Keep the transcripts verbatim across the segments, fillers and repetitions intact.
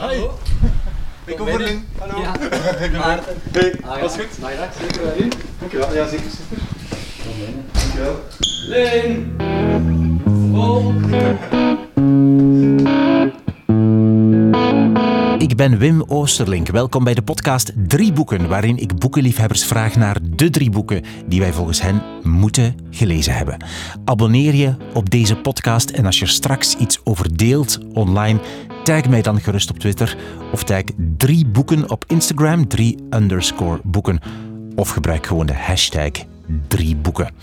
Hoi. Ik kom voor Lin. Hallo. Ja. Maarten. Hey, Ah, ja. alles goed? Nou ja, zeker wel u. Dankjewel. Ja, zeker super. Kom binnen. Dankjewel. Lin. Vol. Ik ben Wim Oosterlink. Welkom bij de podcast Drie Boeken, waarin ik boekenliefhebbers vraag naar de drie boeken die wij volgens hen moeten gelezen hebben. Abonneer je op deze podcast en als je er straks iets over deelt online, tag mij dan gerust op Twitter of tag drie boeken op Instagram, drie underscore boeken. Of gebruik gewoon de hashtag drie boeken.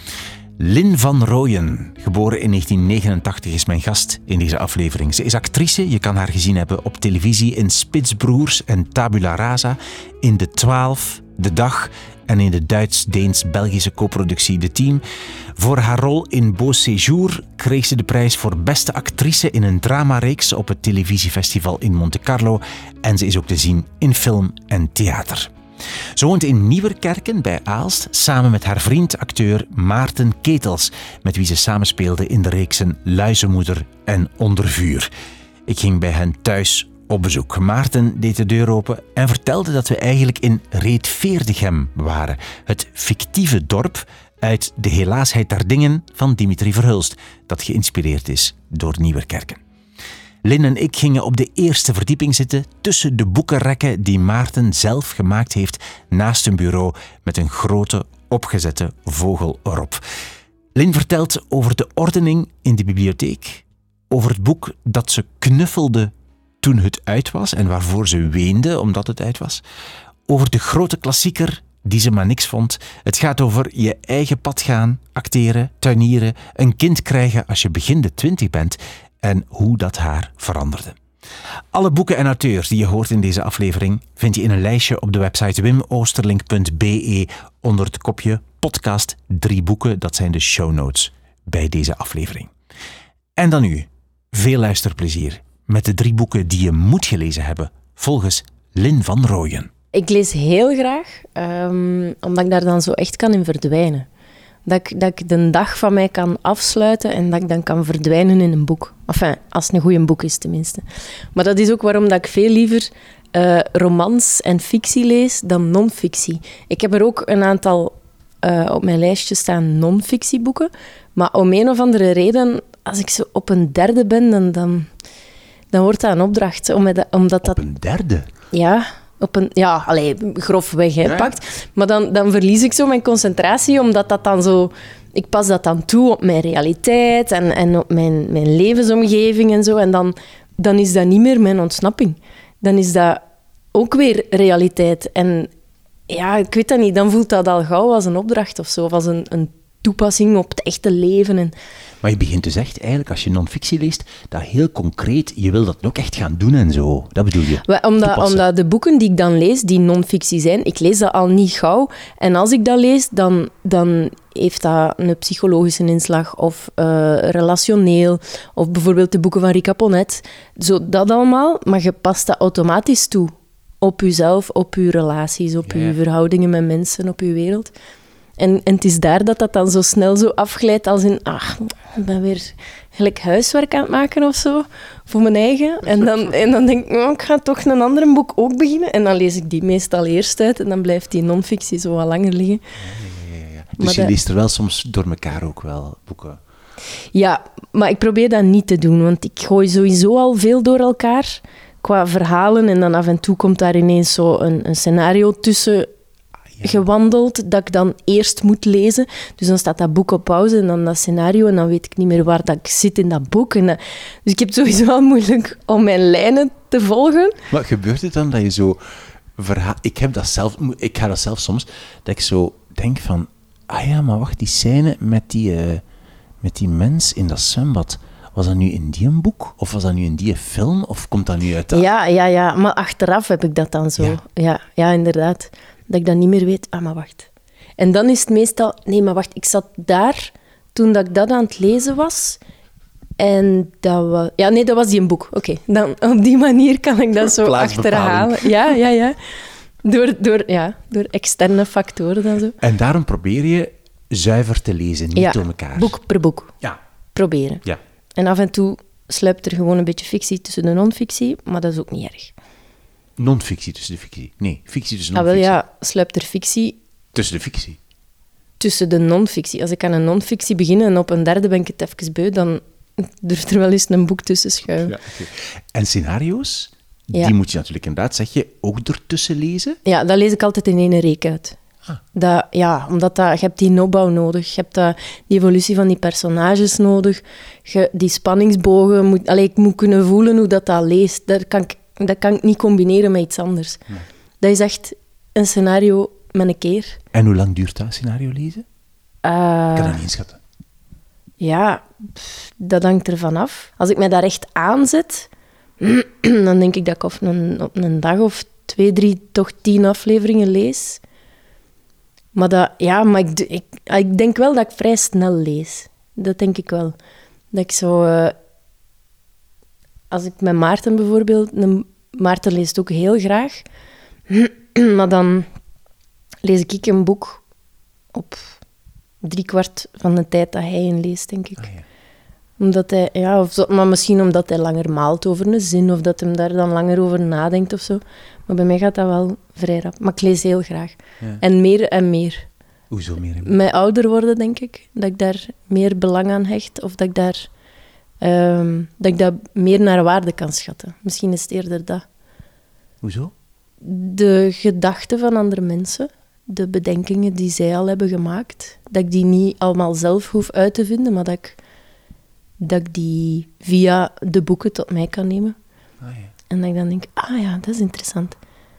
Lin van Rooyen, geboren in negentien negenentachtig, is mijn gast in deze aflevering. Ze is actrice, je kan haar gezien hebben op televisie in Spitsbroers en Tabula Rasa, in De Twaalf, De Dag en in de Duits-Deens-Belgische co-productie De Team. Voor haar rol in Beau Séjour kreeg ze de prijs voor beste actrice in een dramareeks op het televisiefestival in Monte Carlo en ze is ook te zien in film en theater. Ze woont in Nieuwerkerken bij Aalst, samen met haar vriend, acteur Maarten Ketels, met wie ze samenspeelde in de reeksen Luizenmoeder en Onder Vuur. Ik ging bij hen thuis op bezoek. Maarten deed de deur open en vertelde dat we eigenlijk in Reetveerdichem waren, het fictieve dorp uit De Helaasheid der Dingen van Dimitri Verhulst, dat geïnspireerd is door Nieuwerkerken. Lin en ik gingen op de eerste verdieping zitten tussen de boekenrekken die Maarten zelf gemaakt heeft naast een bureau met een grote opgezette vogel erop. Lin vertelt over de ordening in de bibliotheek, over het boek dat ze knuffelde toen het uit was en waarvoor ze weende omdat het uit was, over de grote klassieker die ze maar niks vond. Het gaat over je eigen pad gaan, acteren, tuinieren, een kind krijgen als je begin de twintig bent en hoe dat haar veranderde. Alle boeken en auteurs die je hoort in deze aflevering vind je in een lijstje op de website wim oosterlink punt b e onder het kopje podcast drie boeken. Dat zijn de show notes bij deze aflevering. En dan nu, veel luisterplezier met de drie boeken die je moet gelezen hebben volgens Lin van Rooyen. Ik lees heel graag, um, omdat ik daar dan zo echt kan in verdwijnen. Dat ik, dat ik de dag van mij kan afsluiten en dat ik dan kan verdwijnen in een boek. Enfin, als het een goed boek is tenminste. Maar dat is ook waarom dat ik veel liever uh, romans en fictie lees dan non-fictie. Ik heb er ook een aantal uh, op mijn lijstje staan non-fictieboeken. Maar om een of andere reden, als ik zo op een derde ben, dan, dan, dan wordt dat een opdracht. Omdat, omdat dat, op een derde? Ja... Op een, ja, allee, grofweg hè, ja. pakt. Maar dan, dan verlies ik zo mijn concentratie, omdat dat dan zo... Ik pas dat dan toe op mijn realiteit en, en op mijn, mijn levensomgeving en zo. En dan, dan is dat niet meer mijn ontsnapping. Dan is dat ook weer realiteit. En ja, ik weet dat niet. Dan voelt dat al gauw als een opdracht of zo. Of als een, een toepassing op het echte leven. En... Maar je begint dus echt, eigenlijk, als je non-fictie leest, dat heel concreet, je wil dat ook echt gaan doen en zo. Dat bedoel je? Well, omdat, omdat de boeken die ik dan lees, die non-fictie zijn, ik lees dat al niet gauw. En als ik dat lees, dan, dan heeft dat een psychologische inslag of uh, relationeel. Of bijvoorbeeld de boeken van Rika Ponet. Zo, dat allemaal, maar je past dat automatisch toe. Op jezelf, op je relaties, op ja. je verhoudingen met mensen, op je wereld. En, en het is daar dat dat dan zo snel zo afglijdt als in... Ach, ik ben weer gelijk huiswerk aan het maken of zo, voor mijn eigen. En dan, en dan denk ik, oh, ik ga toch een ander boek ook beginnen. En dan lees ik die meestal eerst uit en dan blijft die non-fictie zo wat langer liggen. Ja, ja, ja, ja. Dus maar je dat... leest er wel soms door elkaar ook wel boeken? Ja, maar ik probeer dat niet te doen, want ik gooi sowieso al veel door elkaar qua verhalen. En dan af en toe komt daar ineens zo een, een scenario tussen... Ja. gewandeld, dat ik dan eerst moet lezen. Dus dan staat dat boek op pauze en dan dat scenario en dan weet ik niet meer waar dat ik zit in dat boek. En dat... Dus ik heb het sowieso wel moeilijk om mijn lijnen te volgen. Wat gebeurt het dan dat je zo... Verha- ik heb dat zelf... Ik ga dat zelf soms... Dat ik zo denk van... Ah ja, maar wacht, die scène met die, uh, met die mens in dat zwembad... Was dat nu in die boek? Of was dat nu in die film? Of komt dat nu uit dat? Ja, ja, ja. Maar achteraf heb ik dat dan zo. Ja, ja, ja inderdaad. Dat ik dan niet meer weet, ah, maar wacht. En dan is het meestal, nee, maar wacht, ik zat daar toen dat ik dat aan het lezen was. En dat was... Ja, nee, dat was die een boek. Oké, okay. Dan op die manier kan ik dat zo achterhalen. Ja, ja, ja. Door, door, ja, door externe factoren dan zo. En daarom probeer je zuiver te lezen, niet ja, door elkaar. boek per boek. Ja. Proberen. Ja. En af en toe sluipt er gewoon een beetje fictie tussen de non-fictie, maar dat is ook niet erg. Non-fictie tussen de fictie. Nee, fictie tussen Ah, wel non-fictie. ja, sluipt er fictie Tussen de fictie. tussen de non-fictie. Als ik aan een non-fictie begin en op een derde ben ik het even beu, dan durft er wel eens een boek tussen schuiven. Ja, okay. En scenario's, Ja. die moet je natuurlijk inderdaad, zeg je, ook ertussen lezen. Ja, dat lees ik altijd in één reek uit. Ah. Dat, ja, omdat dat, je hebt die opbouw nodig. Je hebt dat, die evolutie van die personages nodig. Je, die spanningsbogen. Moet, allee, ik moet kunnen voelen hoe dat, dat leest. Dat kan, ik, dat kan ik niet combineren met iets anders. Nee. Dat is echt een scenario met een keer. En hoe lang duurt dat, scenario lezen? Uh, Ik kan dat niet inschatten. Ja, pff, dat hangt ervan af. Als ik mij daar echt aanzet, dan denk ik dat ik op een, op een dag of twee, drie, toch tien afleveringen lees. Maar, dat, ja, maar ik, ik, ik denk wel dat ik vrij snel lees. Dat denk ik wel. Dat ik zo... Uh, als ik met Maarten bijvoorbeeld... Een, Maarten leest ook heel graag. Maar dan lees ik een boek op drie kwart van de tijd dat hij in leest, denk ik. Ah, ja. Omdat hij... Ja, of zo, maar misschien omdat hij langer maalt over een zin, of dat hij daar dan langer over nadenkt of zo. Maar bij mij gaat dat wel vrij rap. Maar ik lees heel graag. Ja. En meer en meer. Hoezo meer en meer? Met ouder worden, denk ik. Dat ik daar meer belang aan hecht. Of dat ik daar... Um, dat ik dat meer naar waarde kan schatten. Misschien is het eerder dat. Hoezo? De gedachten van andere mensen. De bedenkingen die zij al hebben gemaakt. Dat ik die niet allemaal zelf hoef uit te vinden, maar dat ik, dat ik die via de boeken tot mij kan nemen. Ah, ja. En dat ik dan denk, ah ja, dat is interessant.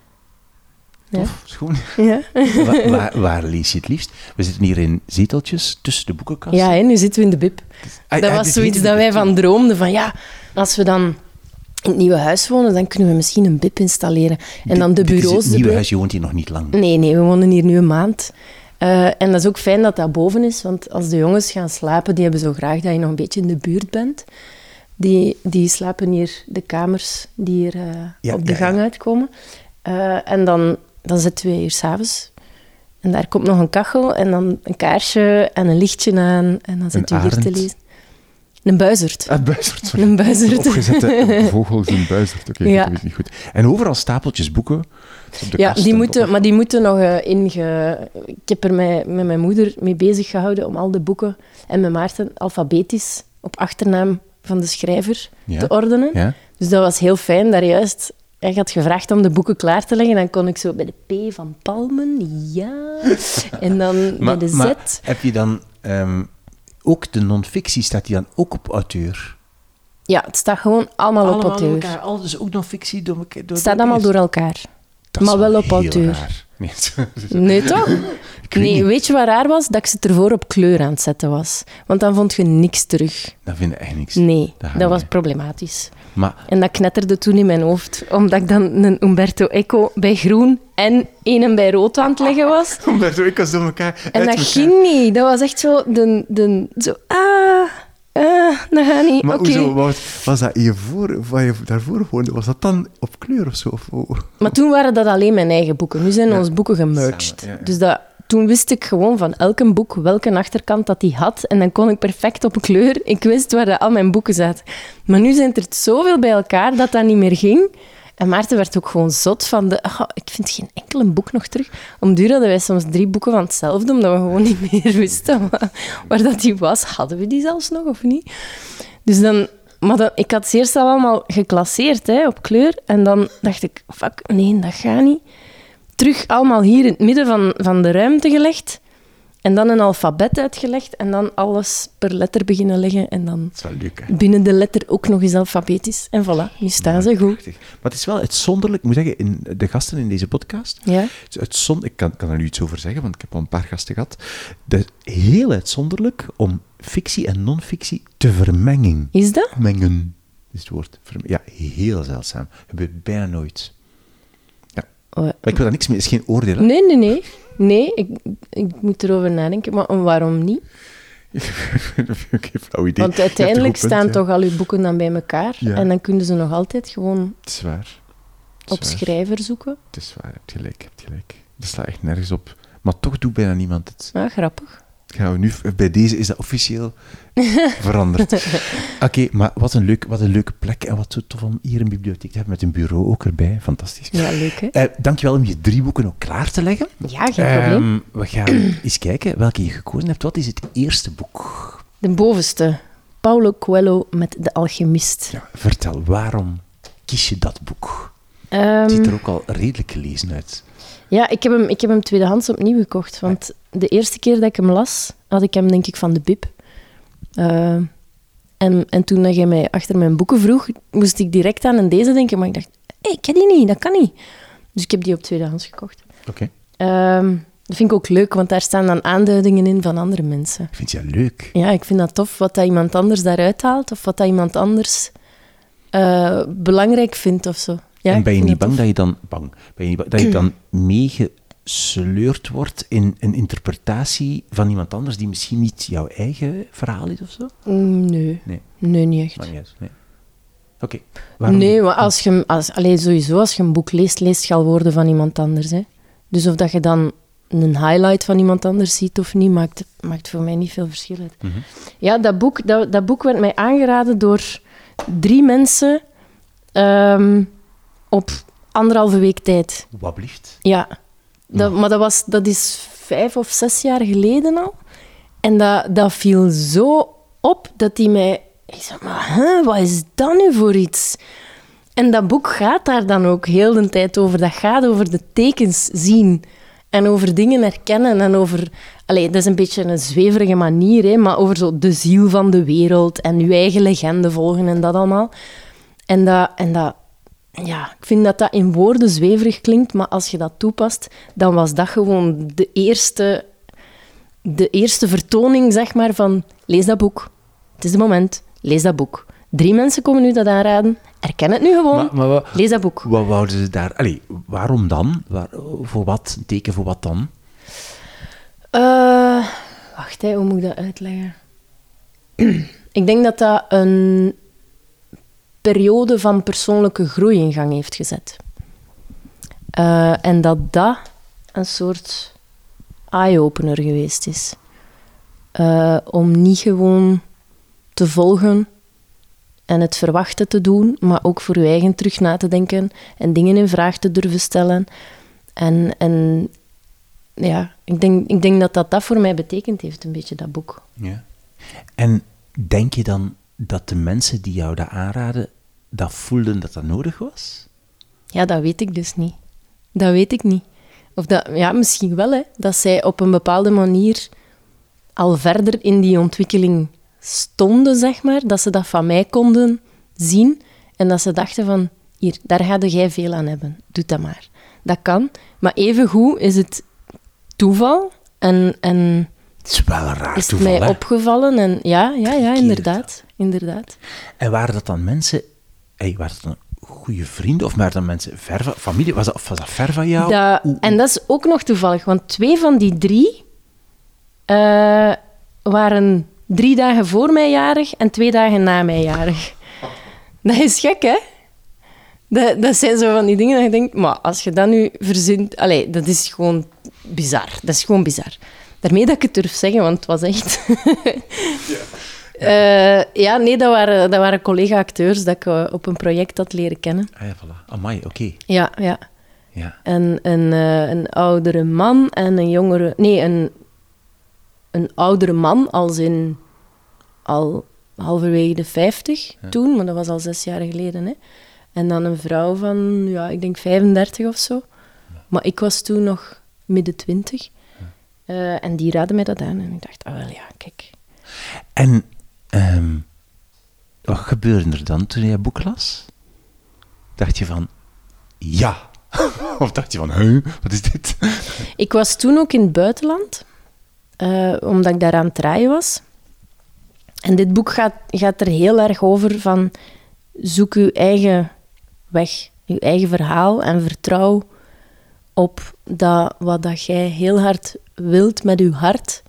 Ja. Tof, schoon. Ja. waar, waar, waar lees je het liefst? We zitten hier in zeteltjes tussen de boekenkasten. Ja, hè, nu zitten we in de bib. Ah, Dat ah, was dit zoiets heet dat de wij bib. van droomden. Van ja, als we dan in het nieuwe huis wonen, dan kunnen we misschien een bib installeren. En dan de Dit- dit is bureaus het nieuwe erbij. huis, je woont hier nog niet lang. Nee, nee, we wonen hier nu een maand. Uh, en dat is ook fijn dat dat boven is, want als de jongens gaan slapen, die hebben zo graag dat je nog een beetje in de buurt bent. Die, die slapen hier de kamers die hier uh, Ja, op de ja, gang ja. uitkomen. Uh, en dan, dan zitten we hier s'avonds. En daar komt nog een kachel en dan een kaarsje en een lichtje aan. En dan zitten we hier te arend. lezen. Een buizerd. Ah, buizerd, sorry. Een buizerd. Opgezette vogels in buizerd. Oké, Ja. dat is niet goed. En overal stapeltjes boeken. Op de Ja, kast die en moeten, op- maar die moeten nog uh, inge... Ik heb er mij, met mijn moeder mee bezig gehouden om al de boeken en met Maarten alfabetisch op achternaam van de schrijver Ja. te ordenen. Ja? Dus dat was heel fijn, daar juist... Hij had gevraagd om de boeken klaar te leggen. Dan kon ik zo bij de P van Palmen, ja. En dan bij de Z. maar heb je dan... ehm, ook de non-fictie, staat die dan ook op auteur? Ja, het staat gewoon allemaal, op auteur. door elkaar. Al dus ook non-fictie door elkaar. Het staat allemaal door elkaar. Dat is maar wel op heel auteur. raar. Nee, Nee, toch? ik weet Nee, niet. weet je wat raar was? Dat ik ze ervoor op kleur aan het zetten was. Want dan vond je niks terug. Dat vind ik echt niks. Nee, Dat gaat dat was niet. problematisch. Maar En dat knetterde toen in mijn hoofd, omdat ik dan een Umberto Eco bij groen en een bij rood aan het leggen was. Umberto, ik was door elkaar. En uit dat elkaar. ging niet. Dat was echt zo... De, de, zo ah, ah, dat gaat niet. Maar Oké. hoezo, was, was dat je voor, waar je daarvoor woonde, was dat dan op kleur of zo? Of, oh. Maar toen waren dat alleen mijn eigen boeken. Nu zijn Ja. onze boeken gemerged. Samen, ja, ja. Dus dat, toen wist ik gewoon van elke boek welke achterkant dat die had. En dan kon ik perfect op kleur. Ik wist waar dat al mijn boeken zaten. Maar nu zijn er zoveel bij elkaar dat dat niet meer ging. En Maarten werd ook gewoon zot van de... "Ah, ik vind geen enkel boek nog terug. Om duur hadden wij soms drie boeken van hetzelfde, omdat we gewoon niet meer wisten waar, waar dat die was. Hadden we die zelfs nog of niet? Dus dan... Maar dan, ik had ze eerst al allemaal geclasseerd hè, op kleur. En dan dacht ik, fuck, nee, dat gaat niet. Terug allemaal hier in het midden van, van de ruimte gelegd. En dan een alfabet uitgelegd. En dan alles per letter beginnen leggen. En dan dat is wel leuk, hè? binnen de letter ook nog eens alfabetisch. En voilà, nu staan ze goed. Prachtig. Maar het is wel uitzonderlijk, ik moet zeggen, in de gasten in deze podcast... Ja? Het is uitzon- ik kan, kan er nu iets over zeggen, want ik heb al een paar gasten gehad. Het is heel uitzonderlijk om fictie en non-fictie te vermengen. Is dat? Mengen is het woord. Verm- Ja, heel zeldzaam. Gebeurt bijna nooit. Ja. Oh, Maar ik wil daar niks mee, het is geen oordeel. hè. nee, nee, nee. Nee, ik, ik moet erover nadenken. Maar waarom niet? Oké, flauw idee. Want Je hebt uiteindelijk een goed staan punt, ja. toch al uw boeken dan bij elkaar. Ja. En dan kunnen ze nog altijd gewoon Het is waar. Het is op waar. schrijver zoeken. Het is waar, je hebt gelijk, je hebt gelijk. Dat slaat echt nergens op. Maar toch doet bijna niemand het. Ah, grappig. Gaan we nu, bij deze is dat officieel veranderd. Oké, okay, maar wat een, leuk, wat een leuke plek en wat zo tof om hier een bibliotheek te hebben met een bureau ook erbij. Fantastisch. Ja, leuk hè? Uh, dankjewel om je drie boeken ook klaar te leggen. Ja, geen probleem. Um, we gaan eens kijken welke je gekozen hebt. Wat is het eerste boek? De bovenste. Paulo Coelho met De Alchemist. Ja, vertel, waarom kies je dat boek? Um, het ziet er ook al redelijk gelezen uit. Ja, ik heb hem, ik heb hem tweedehands opnieuw gekocht. Want de eerste keer dat ik hem las, had ik hem denk ik van de Bib. Uh, en, en toen dat jij mij achter mijn boeken vroeg, moest ik direct aan een deze denken. Maar ik dacht, hé, hey, ik heb die niet, dat kan niet. Dus ik heb die op tweedehands gekocht. Oké. Okay. Um, dat vind ik ook leuk, want daar staan dan aanduidingen in van andere mensen. Vind je dat leuk? Ja, ik vind dat tof, wat dat iemand anders daaruit haalt. Of wat dat iemand anders uh, belangrijk vindt of zo. Ja, en ben je niet bang dat, dat je dan, bang, ben je niet bang, dat je dan meegesleurd wordt in een interpretatie van iemand anders die misschien niet jouw eigen verhaal is of zo? Nee, nee, nee niet echt. Maar niet uit, nee. Oké. Okay. Nee, maar als je, als, allez, sowieso, als je een boek leest, leest je al woorden van iemand anders. Hè. Dus of dat je dan een highlight van iemand anders ziet of niet, maakt, maakt voor mij niet veel verschil uit. Mm-hmm. Ja, dat boek, dat, dat boek werd mij aangeraden door drie mensen um, op anderhalve week tijd. Wat blieft? Ja, dat, maar dat, was, dat is vijf of zes jaar geleden al. En dat, dat viel zo op dat die mij... Ik zei, maar huh, wat is dat nu voor iets? En dat boek gaat daar dan ook heel de tijd over. Dat gaat over de tekens zien en over dingen herkennen en over... Allee, dat is een beetje een zweverige manier, hè, maar over zo de ziel van de wereld en je eigen legende volgen en dat allemaal. En dat... En dat ja, ik vind dat dat in woorden zweverig klinkt, maar als je dat toepast, dan was dat gewoon de eerste, de eerste vertoning, zeg maar, van lees dat boek. Het is het moment, lees dat boek. Drie mensen komen nu dat aanraden. Herken het nu gewoon, maar, maar wat, lees dat boek. Wat wouden ze daar... Allee, waarom dan? Waar, voor wat? Een teken voor wat dan? Uh, wacht, hè, hoe moet ik dat uitleggen? Ik denk dat dat een periode van persoonlijke groei in gang heeft gezet. Uh, en dat dat een soort eye-opener geweest is. Uh, om niet gewoon te volgen en het verwachten te doen, maar ook voor je eigen terug na te denken en dingen in vraag te durven stellen. En, en ja, ik denk, ik denk dat, dat dat voor mij betekend heeft, een beetje, dat boek. Ja. En denk je dan dat de mensen die jou dat aanraden, dat voelden dat dat nodig was? Ja, dat weet ik dus niet. Dat weet ik niet. Of dat, ja, misschien wel, hè. Dat zij op een bepaalde manier al verder in die ontwikkeling stonden, zeg maar. Dat ze dat van mij konden zien. En dat ze dachten van, hier, daar ga jij veel aan hebben. Doe dat maar. Dat kan. Maar evengoed is het toeval. En, en het is wel een raar is toeval, het mij hè? opgevallen. En ja, ja, ja, inderdaad. inderdaad. En waren dat dan mensen... Hey, waren dat dan goede vrienden? Of waren dat mensen ver van... Familie? Was dat, of was dat ver van jou? Dat, oe, oe. En dat is ook nog toevallig. Want twee van die drie uh, waren drie dagen voor mij jarig en twee dagen na mij jarig. Dat is gek, hè? Dat, dat zijn zo van die dingen dat je denkt... Maar als je dat nu verzint... Allee, dat is gewoon bizar. Dat is gewoon bizar. Daarmee dat ik het durf zeggen, want het was echt... ja. Uh, ja, nee, dat waren, dat waren collega-acteurs dat ik uh, op een project had leren kennen. Ah ja, voilà. Amai, oké. Okay. Ja, ja. ja. En een, uh, een oudere man en een jongere... Nee, een, een oudere man als in al halverwege de vijftig ja. toen, maar dat was al zes jaar geleden. Hè. En dan een vrouw van, ja, ik denk vijfendertig of zo. Ja. Maar ik was toen nog midden twintig. Ja. Uh, en die raadden mij dat aan. En ik dacht, ah wel ja, kijk. En... Um, wat gebeurde er dan toen je het boek las? Dacht je van, ja. Of dacht je van, huh, wat is dit? Ik was toen ook in het buitenland, uh, omdat ik daar aan het draaien was. En dit boek gaat, gaat er heel erg over van, zoek uw eigen weg, uw eigen verhaal en vertrouw op dat wat dat jij heel hard wilt met uw hart,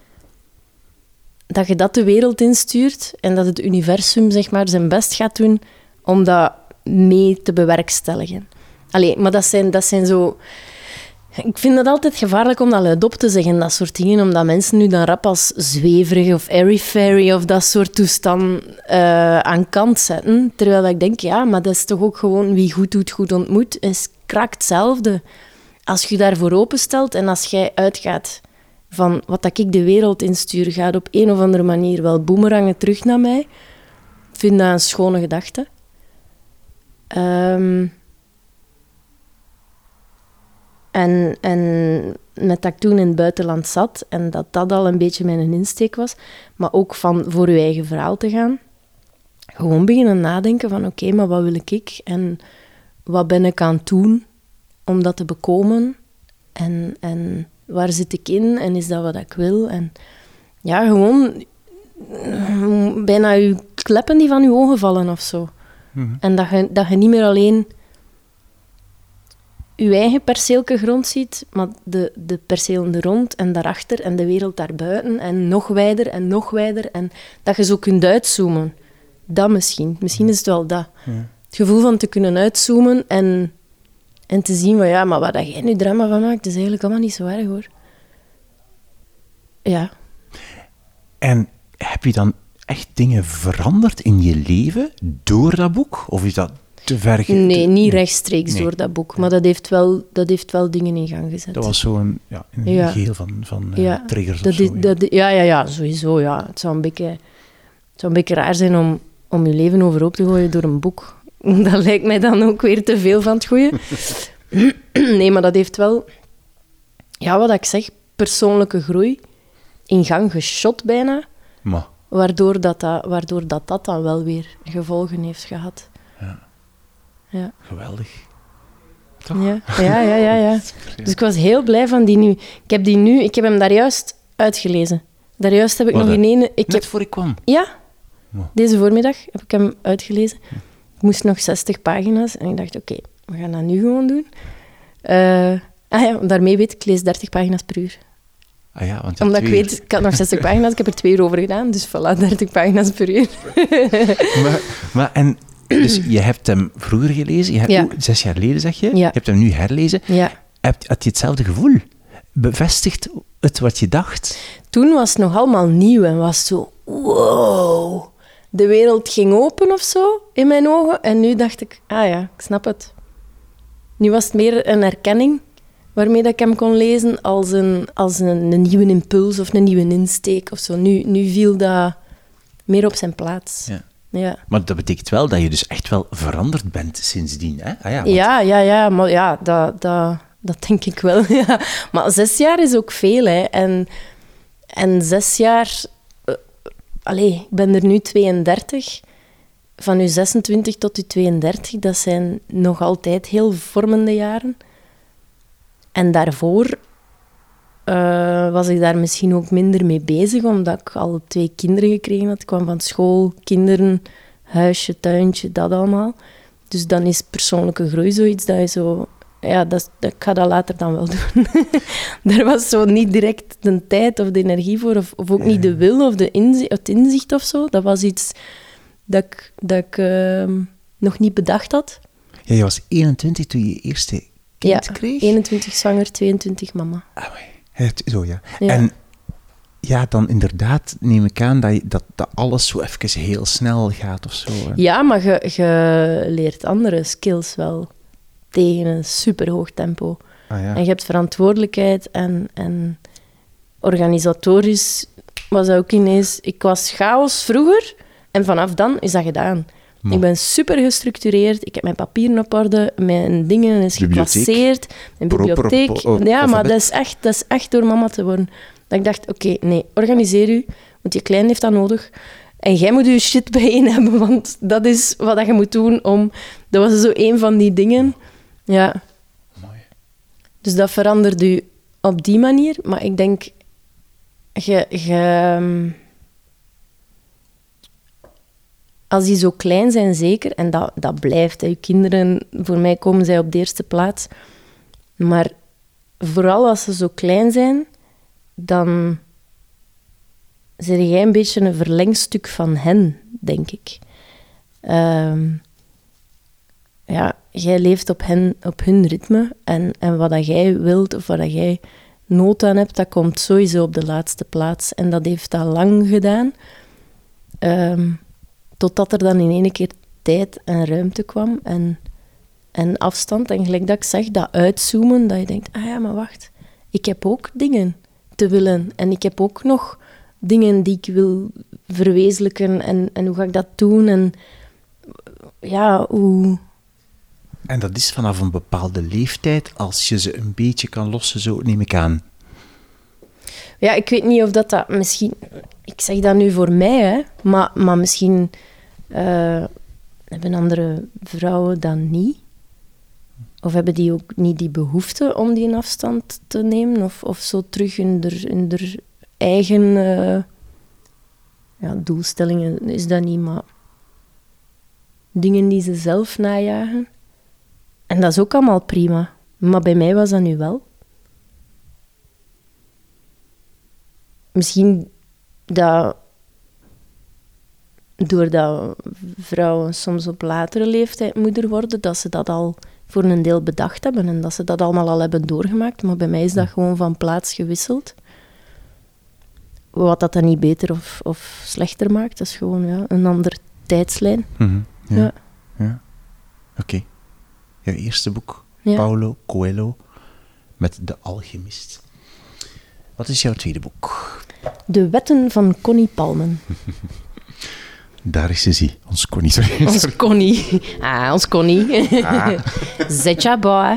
dat je dat de wereld instuurt en dat het universum, zeg maar, zijn best gaat doen om dat mee te bewerkstelligen. Allee, maar dat zijn, dat zijn zo... Ik vind het altijd gevaarlijk om dat luidop te zeggen, dat soort dingen, omdat mensen nu dan rap als zweverig of airy-fairy of dat soort toestand uh, aan kant zetten. Terwijl ik denk, ja, maar dat is toch ook gewoon wie goed doet, goed ontmoet, is kraakt hetzelfde. Als je daarvoor openstelt en als jij uitgaat van wat dat ik de wereld instuur, gaat op een of andere manier wel boemerangen terug naar mij. Ik vind dat een schone gedachte. Um, en, en met dat ik toen in het buitenland zat en dat dat al een beetje mijn insteek was, maar ook van voor je eigen verhaal te gaan, gewoon beginnen nadenken van oké, okay, maar wat wil ik en wat ben ik aan het doen om dat te bekomen en, en waar zit ik in en is dat wat ik wil en ja, gewoon bijna je kleppen die van je ogen vallen of zo. Mm-hmm. En dat je, dat je niet meer alleen je eigen perceelke grond ziet, maar de, de percelen er rond en daarachter en de wereld daarbuiten en nog wijder en nog wijder en dat je zo kunt uitzoomen. Dat misschien. Misschien is het wel dat. Ja. Het gevoel van te kunnen uitzoomen en, en te zien van ja, maar wat jij nu drama van maakt, is eigenlijk allemaal niet zo erg hoor. Ja. En heb je dan echt dingen veranderd in je leven door dat boek? Of is dat te ver? Ge- nee, niet rechtstreeks nee. door dat boek. Maar dat heeft wel, dat heeft wel dingen in gang gezet. Dat was zo'n ja, een ja. geheel van, van uh, ja. triggers dat of zo. Is, ja. Dat, ja, ja, ja, sowieso. Ja. Het zou een beetje, het zou een beetje raar zijn om, om je leven overhoop te gooien door een boek. Dat lijkt mij dan ook weer te veel van het goeie. Nee, maar dat heeft wel... Ja, wat ik zeg, persoonlijke groei in gang geschot bijna. Maar... Waardoor, dat, dat, waardoor dat, dat dan wel weer gevolgen heeft gehad. Ja. Ja. Geweldig. Toch? Ja, ja, ja, ja, ja. Dus ik was heel blij van die nu. Ik heb die nu... Ik heb hem daar juist uitgelezen. Daar juist heb ik Wat, nog in één... Ik net heb, voor ik kwam? Ja. Wow. Deze voormiddag heb ik hem uitgelezen. Ja. Ik moest nog zestig pagina's. En ik dacht, oké, okay, we gaan dat nu gewoon doen. Uh, ah ja, daarmee weet ik, ik lees dertig pagina's per uur. Ah ja, want Omdat ik weet, ik had nog zestig pagina's, ik heb er twee uur over gedaan, dus voilà, dertig pagina's per uur. maar, maar en, dus je hebt hem vroeger gelezen, je hebt, ja. oh, zes jaar geleden zeg je, ja. je hebt hem nu herlezen. Ja. Heb, had je hetzelfde gevoel? Bevestigt het wat je dacht? Toen was het nog allemaal nieuw en was zo, wow, de wereld ging open of zo in mijn ogen. En nu dacht ik, ah ja, ik snap het. Nu was het meer een erkenning waarmee dat ik hem kon lezen als een, als een, een nieuwe impuls of een nieuwe insteek of zo. Nu, nu viel dat meer op zijn plaats. Ja. Ja. Maar dat betekent wel dat je dus echt wel veranderd bent sindsdien, hè? Ah, ja, want... ja, ja, ja, maar ja, dat, dat, dat denk ik wel. Ja. Maar zes jaar is ook veel, hè. En, en zes jaar... Uh, allee, ik ben er nu tweeëndertig. Van uw zesentwintig tot uw tweeëndertig, dat zijn nog altijd heel vormende jaren. En daarvoor uh, was ik daar misschien ook minder mee bezig, omdat ik al twee kinderen gekregen had. Ik kwam van school, kinderen, huisje, tuintje, dat allemaal. Dus dan is persoonlijke groei zoiets dat je zo... Ja, dat, dat, ik ga dat later dan wel doen. Daar was zo niet direct de tijd of de energie voor, of, of ook niet de wil of de inzicht, het inzicht of zo. Dat was iets dat ik, dat ik uh, nog niet bedacht had. Ja, je was eenentwintig toen je je eerste kind ja, kreeg? eenentwintig zwanger, tweeëntwintig mama. Ah, het, zo, ja. ja. En ja, dan inderdaad neem ik aan dat, je, dat, dat alles zo even heel snel gaat of zo. Hè? Ja, maar je, je leert andere skills wel tegen een superhoog tempo. Ah, ja. En je hebt verantwoordelijkheid en, en organisatorisch was dat ook ineens... Ik was chaos vroeger en vanaf dan is dat gedaan. Maar. Ik ben super gestructureerd, ik heb mijn papieren op orde, mijn dingen is gepasseerd, mijn bibliotheek. Pro, pro, pro, ja, maar dat is, echt, dat is echt door mama te worden. Dat ik dacht, oké, okay, nee, organiseer u, want je klein heeft dat nodig. En jij moet je shit bijeen hebben, want dat is wat je moet doen om... Dat was zo een van die dingen. Ja. Mooi. Dus dat verandert u op die manier, maar ik denk... Je... je als die zo klein zijn, zeker, en dat, dat blijft. Hè. Je kinderen, voor mij komen zij op de eerste plaats. Maar vooral als ze zo klein zijn, dan ben jij een beetje een verlengstuk van hen, denk ik. Um, ja, jij leeft op, hen, op hun ritme en, en wat dat jij wilt of wat dat jij nood aan hebt, dat komt sowieso op de laatste plaats. En dat heeft dat lang gedaan, um, totdat er dan in één keer tijd en ruimte kwam en, en afstand. En gelijk dat ik zeg, dat uitzoomen, dat je denkt, ah ja, maar wacht, ik heb ook dingen te willen en ik heb ook nog dingen die ik wil verwezenlijken en, en hoe ga ik dat doen en ja, hoe... En dat is vanaf een bepaalde leeftijd, als je ze een beetje kan lossen, zo neem ik aan. Ja, ik weet niet of dat, dat misschien... Ik zeg dat nu voor mij, hè, maar, maar misschien uh, hebben andere vrouwen dat niet. Of hebben die ook niet die behoefte om die afstand te nemen, of, of zo terug in der, in der eigen... Uh, ja, doelstellingen is dat niet, maar... Dingen die ze zelf najagen. En dat is ook allemaal prima. Maar bij mij was dat nu wel. Misschien dat... Doordat vrouwen soms op latere leeftijd moeder worden, dat ze dat al voor een deel bedacht hebben en dat ze dat allemaal al hebben doorgemaakt. Maar bij mij is dat gewoon van plaats gewisseld. Wat dat dan niet beter of, of slechter maakt, dat is gewoon ja, een andere tijdslijn. Mm-hmm. Ja. Ja. ja. Oké. Okay. Jouw eerste boek, ja. Paulo Coelho, met De Alchemist. Wat is jouw tweede boek? De Wetten van Connie Palmen. Daar is ze, zie. Ons Connie. Sorry. Ons Connie. Ah, ons Connie. Ah. Zetja boy.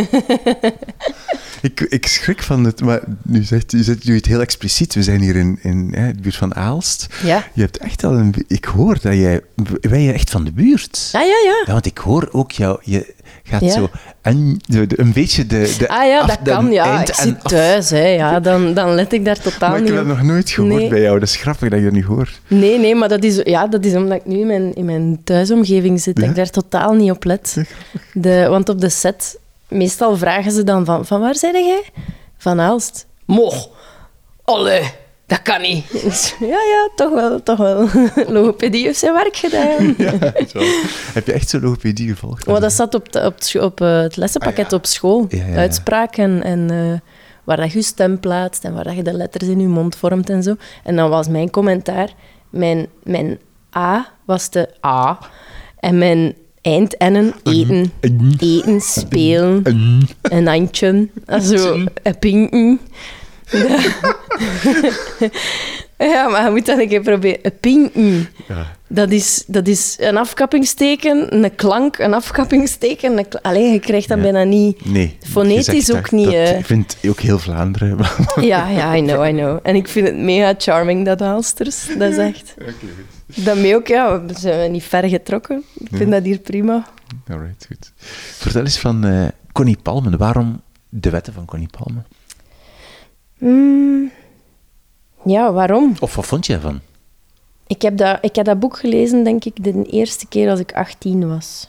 Ik, ik schrik van het, maar nu zegt je zegt het heel expliciet. We zijn hier in, in hè, de buurt van Aalst. Ja. Je hebt echt al een... Ik hoor dat jij... Ben je echt van de buurt? Ah, ja, ja. Ja, want ik hoor ook jou... Je gaat ja. zo... En, de, de, een beetje de... de ah ja, af, dat kan, ja. Ik zit af. thuis, hè. Ja, dan, dan let ik daar totaal maar niet op. ik heb dat nog nooit gehoord nee. bij jou. Dat is grappig dat je dat nu hoort. Nee, nee, maar dat is, ja, dat is omdat ik nu in mijn, in mijn thuisomgeving zit. Ja? Dat ik daar totaal niet op let. De, want op de set... Meestal vragen ze dan van... Van waar zei jij? Van Aalst. Moch. Allee, dat kan niet. Ja, ja, toch wel, toch wel. Logopedie heeft zijn werk gedaan. Ja, heb je echt zo'n logopedie gevolgd? Oh, dat zat op, de, op, het, op uh, het lessenpakket ah, ja. op school. Ja, ja, ja. Uitspraak en, en uh, waar dat je je stem plaatst en waar dat je de letters in je mond vormt en zo. En dan was mijn commentaar... Mijn, mijn A was de A. En mijn... Eindennen, eten, eten, spelen, een handje, also, een pinken. Ja, maar je moet dat een keer proberen. Een pinken, ja. dat, is, dat is een afkappingsteken, een klank, een afkappingsteken. Een kl- Allee, je krijgt dat ja. bijna niet... Nee. Fonetisch ook dat, niet... Dat, uh... ik vind ook heel Vlaanderen. Ja, ja, I know, I know. En ik vind het mega charming, dat Aalsters. Dat is echt... Okay. Daarmee ook, ja, we zijn niet ver getrokken. Ik vind ja. dat hier prima. Alright, goed. Vertel eens van uh, Connie Palmen. Waarom de wetten van Connie Palmen? Mm, ja, waarom? Of wat vond je ervan? Ik heb, dat, ik heb dat boek gelezen, denk ik, de eerste keer als ik achttien was.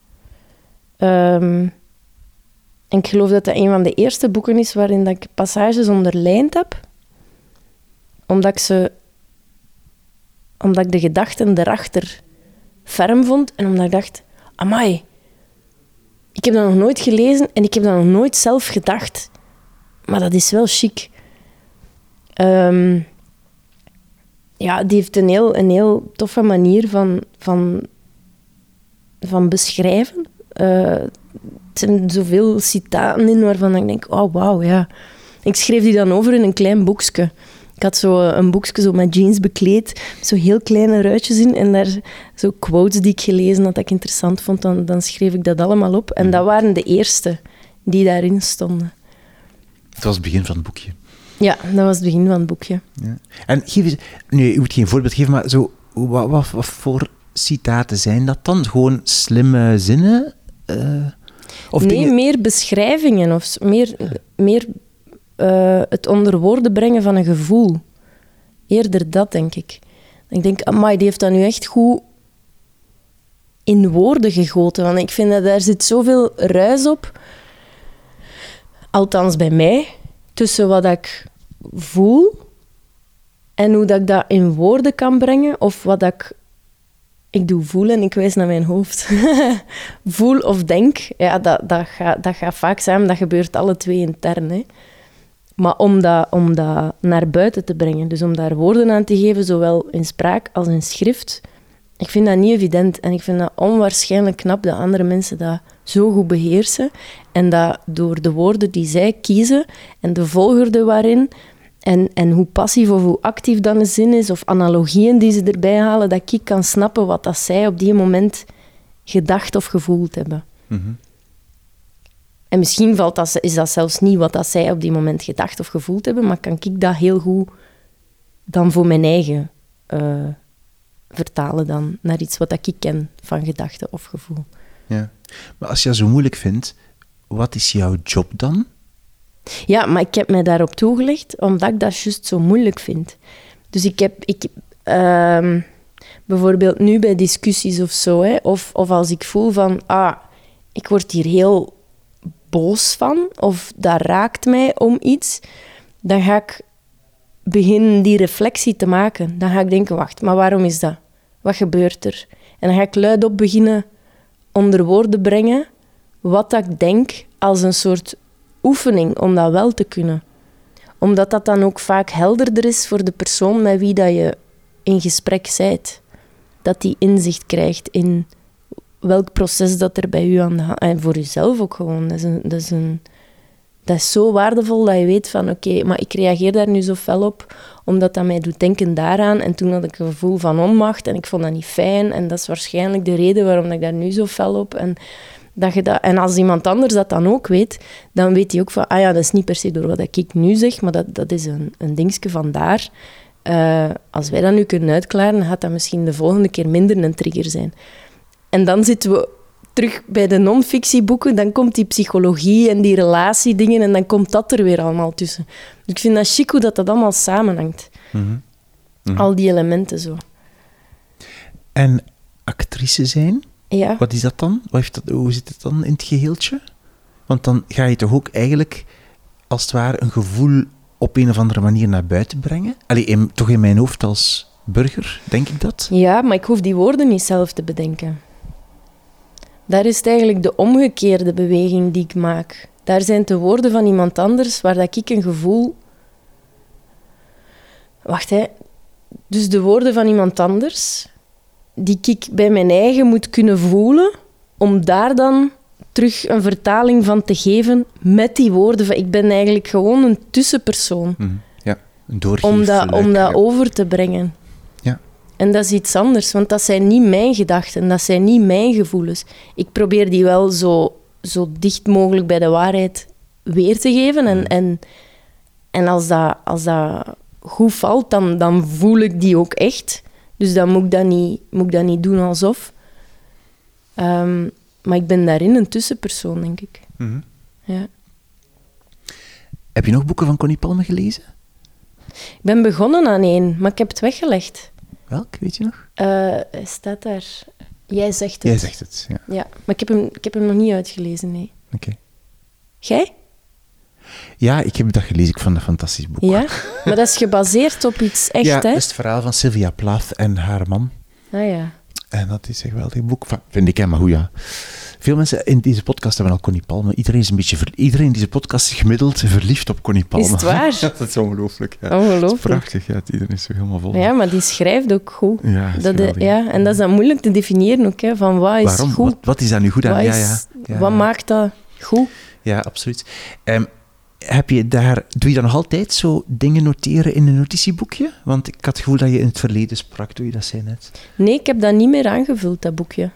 Um, en ik geloof dat dat een van de eerste boeken is waarin dat ik passages onderlijnd heb. Omdat ik ze... Omdat ik de gedachten erachter ferm vond en omdat ik dacht, amai, ik heb dat nog nooit gelezen en ik heb dat nog nooit zelf gedacht. Maar dat is wel chic. Um, ja, die heeft een heel, een heel toffe manier van, van, van beschrijven. Uh, er zijn zoveel citaten in waarvan ik denk, oh wauw, ja. Ik schreef die dan over in een klein boekje. Ik had zo een boekje zo met jeans bekleed, zo heel kleine ruitjes in en daar zo quotes die ik gelezen had dat ik interessant vond, dan, dan schreef ik dat allemaal op. En dat waren de eerste die daarin stonden. Het was het begin van het boekje. Ja, dat was het begin van het boekje. Ja. En geef eens, nee, je moet geen voorbeeld geven, maar zo, wat, wat, wat voor citaten zijn dat dan? Gewoon slimme zinnen? Uh, of nee, dingen... meer beschrijvingen of meer... meer Uh, het onder woorden brengen van een gevoel. Eerder dat, denk ik. Ik denk, amai, die heeft dat nu echt goed in woorden gegoten. Want ik vind dat daar zit zoveel ruis op. Althans bij mij. Tussen wat ik voel en hoe dat ik dat in woorden kan brengen. Of wat ik Ik doe voelen en ik wijs naar mijn hoofd. Voel of denk, ja, dat, dat, gaat, dat gaat vaak samen. Dat gebeurt alle twee intern. Hè. Maar om dat, om dat naar buiten te brengen, dus om daar woorden aan te geven, zowel in spraak als in schrift, ik vind dat niet evident. En ik vind dat onwaarschijnlijk knap dat andere mensen dat zo goed beheersen. En dat door de woorden die zij kiezen en de volgorde waarin, en, en hoe passief of hoe actief dan een zin is, of analogieën die ze erbij halen, dat ik kan snappen wat dat zij op die moment gedacht of gevoeld hebben. Mm-hmm. En misschien valt dat, is dat zelfs niet wat dat zij op die moment gedacht of gevoeld hebben, maar kan ik dat heel goed dan voor mijn eigen uh, vertalen dan naar iets wat ik ken van gedachte of gevoel. Ja. Maar als je dat zo moeilijk vindt, wat is jouw job dan? Ja, maar ik heb mij daarop toegelegd, omdat ik dat juist zo moeilijk vind. Dus ik heb... Ik, uh, bijvoorbeeld nu bij discussies of zo, hè, of, of als ik voel van, ah, ik word hier heel boos van, of dat raakt mij om iets, dan ga ik beginnen die reflectie te maken. Dan ga ik denken, wacht, maar waarom is dat? Wat gebeurt er? En dan ga ik luidop beginnen onder woorden brengen wat dat ik denk als een soort oefening om dat wel te kunnen. Omdat dat dan ook vaak helderder is voor de persoon met wie dat je in gesprek zijt. Dat die inzicht krijgt in welk proces dat er bij u aan de hand is. En voor jezelf ook gewoon. Dat is, een, dat is, een, dat is zo waardevol dat je weet van oké, okay, maar ik reageer daar nu zo fel op, omdat dat mij doet denken daaraan. En toen had ik een gevoel van onmacht en ik vond dat niet fijn. En dat is waarschijnlijk de reden waarom ik daar nu zo fel op... En, dat je dat, en als iemand anders dat dan ook weet, dan weet hij ook van, ah ja, dat is niet per se door wat ik nu zeg, maar dat, dat is een, een dingetje van daar. Uh, als wij dat nu kunnen uitklaren, dan gaat dat misschien de volgende keer minder een trigger zijn. En dan zitten we terug bij de non-fictieboeken, dan komt die psychologie en die relatiedingen en dan komt dat er weer allemaal tussen. Dus ik vind dat chic hoe dat, dat allemaal samenhangt. Mm-hmm. Mm-hmm. Al die elementen zo. En actrice zijn? Ja. Wat is dat dan? Wat heeft dat, hoe zit het dan in het geheeltje? Want dan ga je toch ook eigenlijk, als het ware, een gevoel op een of andere manier naar buiten brengen? Allee, in, toch in mijn hoofd als burger, denk ik dat? Ja, maar ik hoef die woorden niet zelf te bedenken. Daar is het eigenlijk de omgekeerde beweging die ik maak. Daar zijn het de woorden van iemand anders, waar dat ik een gevoel... Wacht, hè. Dus de woorden van iemand anders... die ik bij mijn eigen moet kunnen voelen, om daar dan terug een vertaling van te geven met die woorden. Van, ik ben eigenlijk gewoon een tussenpersoon. Mm, ja, een doorgeef. Om dat, om dat ja. over te brengen. Ja. En dat is iets anders, want dat zijn niet mijn gedachten, dat zijn niet mijn gevoelens. Ik probeer die wel zo, zo dicht mogelijk bij de waarheid weer te geven. En, en, en als, dat, als dat goed valt, dan, dan voel ik die ook echt. Dus dan moet ik dat niet, moet ik dat niet doen alsof. Um, maar ik ben daarin een tussenpersoon, denk ik. Mm-hmm. Ja. Heb je nog boeken van Connie Palme gelezen? Ik ben begonnen aan één, maar ik heb het weggelegd. Welk, weet je nog? Uh, hij staat daar. Jij zegt het. Jij zegt het, ja. Ja, maar ik heb hem, ik heb hem nog niet uitgelezen, nee. Oké. Okay. Jij? Ja, ik heb dat gelezen. Ik vond dat een fantastisch boek. Ja? Maar dat is gebaseerd op iets echt, ja, hè? Ja, dat is het verhaal van Sylvia Plath en haar man. Ah ja. En dat is een geweldig boek, vind ik, hè, maar hoe ja. Veel mensen in deze podcast hebben al Connie Palme. Iedereen is een beetje... Ver... Iedereen in deze podcast is gemiddeld verliefd op Connie Palme. Is het waar? Ja, dat is ongelooflijk. Ja. Ongelooflijk. Dat is prachtig, ja. Iedereen is zo helemaal vol. Ja, maar die schrijft ook goed. Ja, dat is dat de, geweldig. ja, en dat is dan moeilijk te definiëren ook, hè, van wat is Waarom? goed. Wat, wat is daar nu goed aan? Wat, is, ja, ja. Ja, wat ja. maakt dat goed? Ja, absoluut. Um, heb je daar, doe je dan nog altijd zo dingen noteren in een notitieboekje? Want ik had het gevoel dat je in het verleden sprak, toen je dat zei net. Nee, ik heb dat niet meer aangevuld, dat boekje.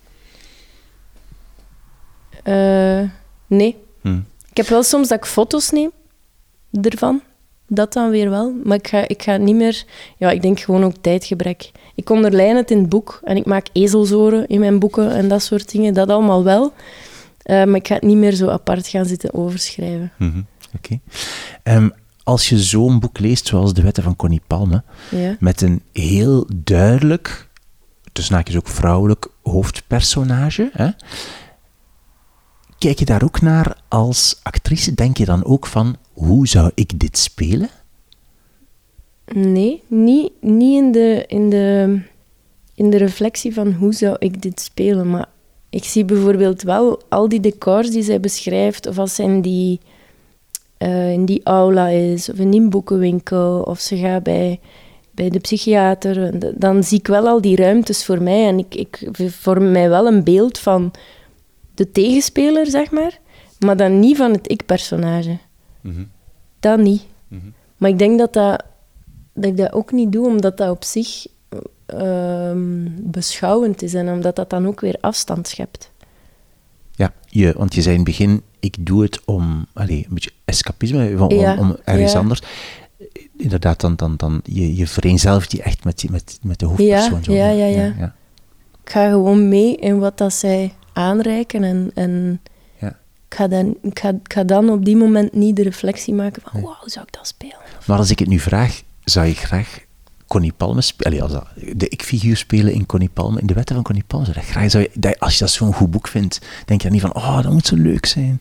Uh, nee. Hm. Ik heb wel soms dat ik foto's neem ervan. Dat dan weer wel. Maar ik ga, ik ga niet meer... Ja, ik denk gewoon ook tijdgebrek. Ik onderlijn het in het boek. En ik maak ezelsoren in mijn boeken en dat soort dingen. Dat allemaal wel. Uh, maar ik ga het niet meer zo apart gaan zitten overschrijven. Mm-hmm. Oké. Okay. Um, als je zo'n boek leest, zoals De Wetten van Connie Palme, ja. met een heel duidelijk, tussen haakjes ook vrouwelijk hoofdpersonage, hè? Kijk je daar ook naar als actrice? Denk je dan ook van, hoe zou ik dit spelen? Nee, niet, niet in, de, in de in de reflectie van hoe zou ik dit spelen. Maar ik zie bijvoorbeeld wel al die decors die zij beschrijft, of als zij in die, uh, in die aula is, of in die boekenwinkel, of ze gaat bij, bij de psychiater, dan zie ik wel al die ruimtes voor mij. En ik, ik vorm mij wel een beeld van de tegenspeler, zeg maar, maar dan niet van het ik-personage. Mm-hmm. Dat niet. Mm-hmm. Maar ik denk dat, dat, dat ik dat ook niet doe, omdat dat op zich uh, beschouwend is en omdat dat dan ook weer afstand schept. Ja, je, want je zei in het begin, ik doe het om, allez, een beetje escapisme, om, Ja, om ergens ja. anders. Inderdaad, dan, dan, dan je, je vereenzelvigt je echt met, die- met, met de hoofdpersoon. Ja, zo. ja, ja, ja. ja. Ik ga gewoon mee in wat dat zij aanreiken en, en Ja. ik, ga dan, ik, ga, ik ga dan op die moment niet de reflectie maken van Nee. wauw, zou ik dat spelen? Maar als ik het nu vraag, zou je graag Connie Palme spelen? Allee, als dat, de ik-figuur spelen in Connie Palme, in de wetten van Connie Palme, zou je dat graag, zou je, dat, als je dat zo'n goed boek vindt, denk je dan niet van, oh, dat moet zo leuk zijn.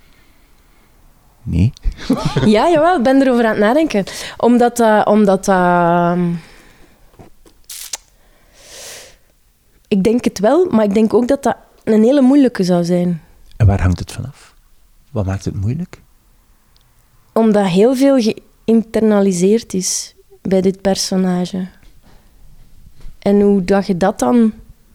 Nee? Ja, jawel, ik ben erover aan het nadenken. Omdat dat... Omdat dat ik denk het wel, maar ik denk ook dat dat een hele moeilijke zou zijn. En waar hangt het vanaf? Wat maakt het moeilijk? Omdat heel veel geïnternaliseerd is bij dit personage. En hoe dat je dat dan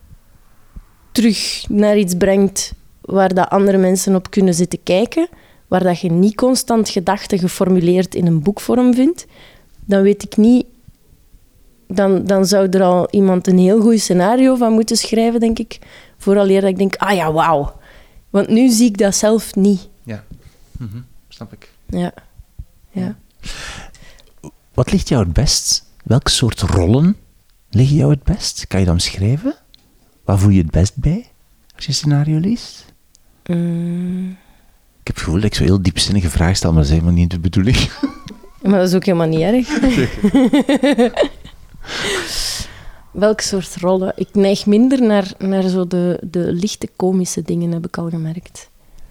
terug naar iets brengt waar dat andere mensen op kunnen zitten kijken, waar dat je niet constant gedachten geformuleerd in een boekvorm vindt, dan weet ik niet... Dan, dan zou er al iemand een heel goed scenario van moeten schrijven, denk ik, vooraleer dat ik denk, ah ja, wauw. Want nu zie ik dat zelf niet. Ja, mm-hmm. Snap ik. Ja. Ja. Wat ligt jou het best? Welk soort rollen liggen jou het best? Kan je dat omschrijven? Waar voel je het best bij als je een scenario leest? Mm. Ik heb het gevoel dat ik zo heel diepzinnige vragen stel, maar dat is helemaal niet de bedoeling. Maar dat is ook helemaal niet erg. Welk soort rollen? Ik neig minder naar, naar zo de, de lichte komische dingen, heb ik al gemerkt.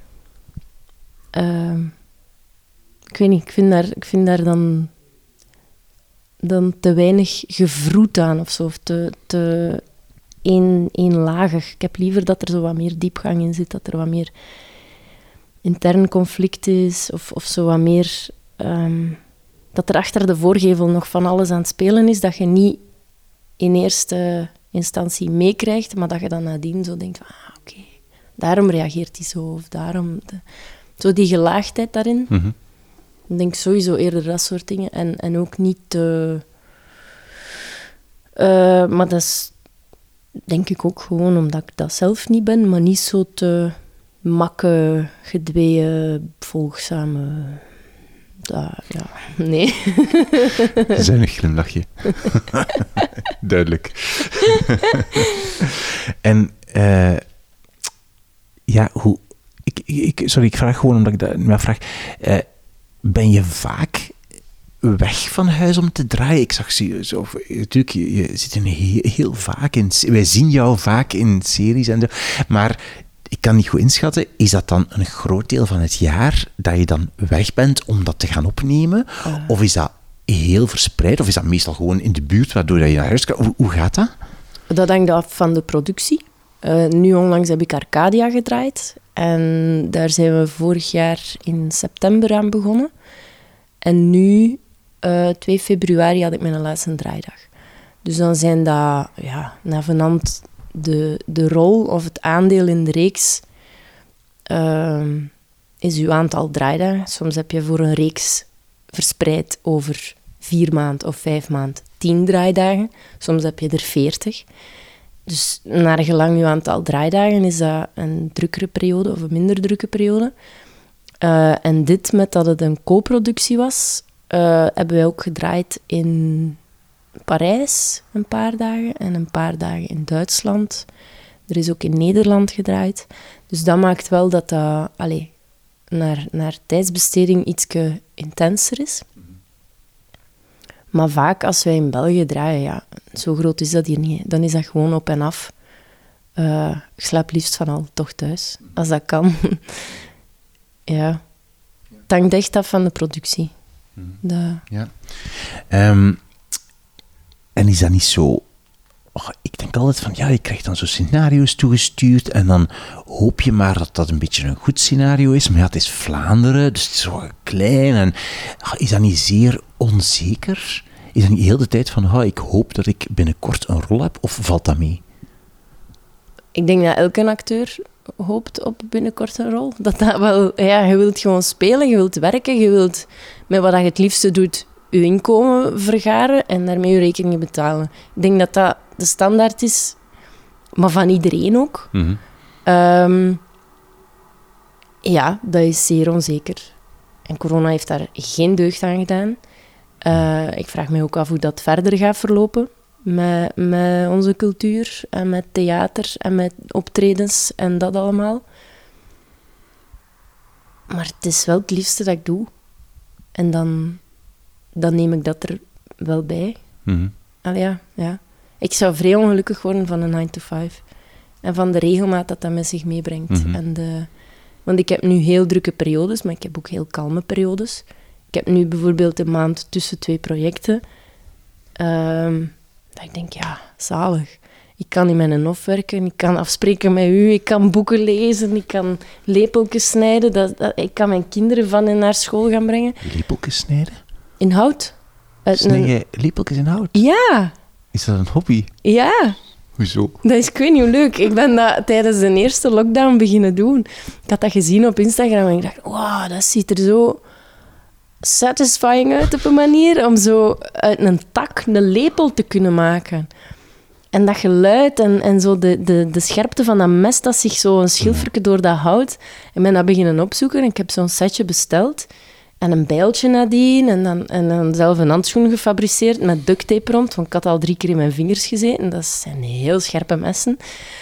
Uh, ik weet niet, ik vind daar, ik vind daar dan, dan te weinig gevroed aan of zo, of te, te een, eenlagig. Ik heb liever dat er zo wat meer diepgang in zit, dat er wat meer intern conflict is, of, of zo wat meer... Um, dat er achter de voorgevel nog van alles aan het spelen is, dat je niet in eerste instantie meekrijgt, maar dat je dan nadien zo denkt van, ah, oké, okay, daarom reageert hij zo, of daarom... De, zo die gelaagdheid daarin. Mm-hmm. Ik denk sowieso eerder dat soort dingen. En, en ook niet te... Uh, maar dat is denk ik ook gewoon omdat ik dat zelf niet ben, maar niet zo te makke, gedweeën, volgzame... Dat, ja, nee. Zuinig glimlachje. Duidelijk. En uh, ja, hoe... Ik, ik, sorry, ik vraag gewoon omdat ik dat me vraag. Uh, ben je vaak weg van huis om te draaien? Ik zag ze zo... Natuurlijk, je, je zit in heel, heel vaak in... Wij zien jou vaak in series en zo. Maar... Ik kan niet goed inschatten, is dat dan een groot deel van het jaar dat je dan weg bent om dat te gaan opnemen? Uh. Of is dat heel verspreid? Of is dat meestal gewoon in de buurt, waardoor je naar huis kan? Hoe, hoe gaat dat? Dat hangt af van de productie. Uh, nu onlangs heb ik Arcadia gedraaid. En daar zijn we vorig jaar in september aan begonnen. En nu, uh, twee februari, had ik mijn laatste draaidag. Dus dan zijn dat, ja, navenant... De, de rol of het aandeel in de reeks uh, is uw aantal draaidagen. Soms heb je voor een reeks verspreid over vier maanden of vijf maanden tien draaidagen. Soms heb je er veertig. Dus naar gelang uw aantal draaidagen is dat een drukkere periode of een minder drukke periode. Uh, en dit, met dat het een co-productie was, uh, hebben wij ook gedraaid in... Parijs een paar dagen en een paar dagen in Duitsland. Er is ook in Nederland gedraaid. Dus dat maakt wel dat dat allez, naar, naar tijdsbesteding iets intenser is. Maar vaak als wij in België draaien, ja, zo groot is dat hier niet. Dan is dat gewoon op en af. Uh, ik slaap liefst van al toch thuis, als dat kan. Ja. Het hangt echt af van de productie. Mm. Dat... Ja. Um, en is dat niet zo oh, ik denk altijd van, ja, je krijgt dan zo scenario's toegestuurd en dan hoop je maar dat dat een beetje een goed scenario is. Maar ja, het is Vlaanderen, dus het is zo klein. En oh, is dat niet zeer onzeker? Is dat niet heel de tijd van, oh, ik hoop dat ik binnenkort een rol heb? Of valt dat mee? Ik denk dat elke acteur hoopt op binnenkort een rol. Dat dat wel, ja, je wilt gewoon spelen, je wilt werken, je wilt met wat je het liefste doet je inkomen vergaren en daarmee je rekeningen betalen. Ik denk dat dat de standaard is, maar van iedereen ook. Mm-hmm. Um, ja, dat is zeer onzeker. En corona heeft daar geen deugd aan gedaan. Uh, ik vraag me ook af hoe dat verder gaat verlopen met, met onze cultuur en met theater en met optredens en dat allemaal. Maar het is wel het liefste dat ik doe. En dan, dan neem ik dat er wel bij. Mm-hmm. Allee, ja, ja. Ik zou vrij ongelukkig worden van een nine to five. En van de regelmaat dat dat met zich meebrengt. Mm-hmm. En de, want ik heb nu heel drukke periodes, maar ik heb ook heel kalme periodes. Ik heb nu bijvoorbeeld een maand tussen twee projecten. Um, dat ik denk, ja, zalig. Ik kan in mijn hof werken, ik kan afspreken met u, ik kan boeken lezen, ik kan lepeltjes snijden. Dat, dat, ik kan mijn kinderen van en naar school gaan brengen. Lepeltjes snijden? In hout. Uit Snij een... je lepeltjes in hout? Ja. Is dat een hobby? Ja. Hoezo? Dat is, ik weet niet hoe leuk. Ik ben dat tijdens de eerste lockdown beginnen doen. Ik had dat gezien op Instagram en ik dacht, wauw, dat ziet er zo satisfying uit op een manier om zo uit een tak een lepel te kunnen maken. En dat geluid en, en zo de, de, de scherpte van dat mes dat zich zo een schilferke door dat hout. Ik ben dat beginnen opzoeken en ik heb zo'n setje besteld. En een bijltje nadien en dan, en dan zelf een handschoen gefabriceerd met duct tape rond, want ik had al drie keer in mijn vingers gezeten. Dat zijn heel scherpe messen.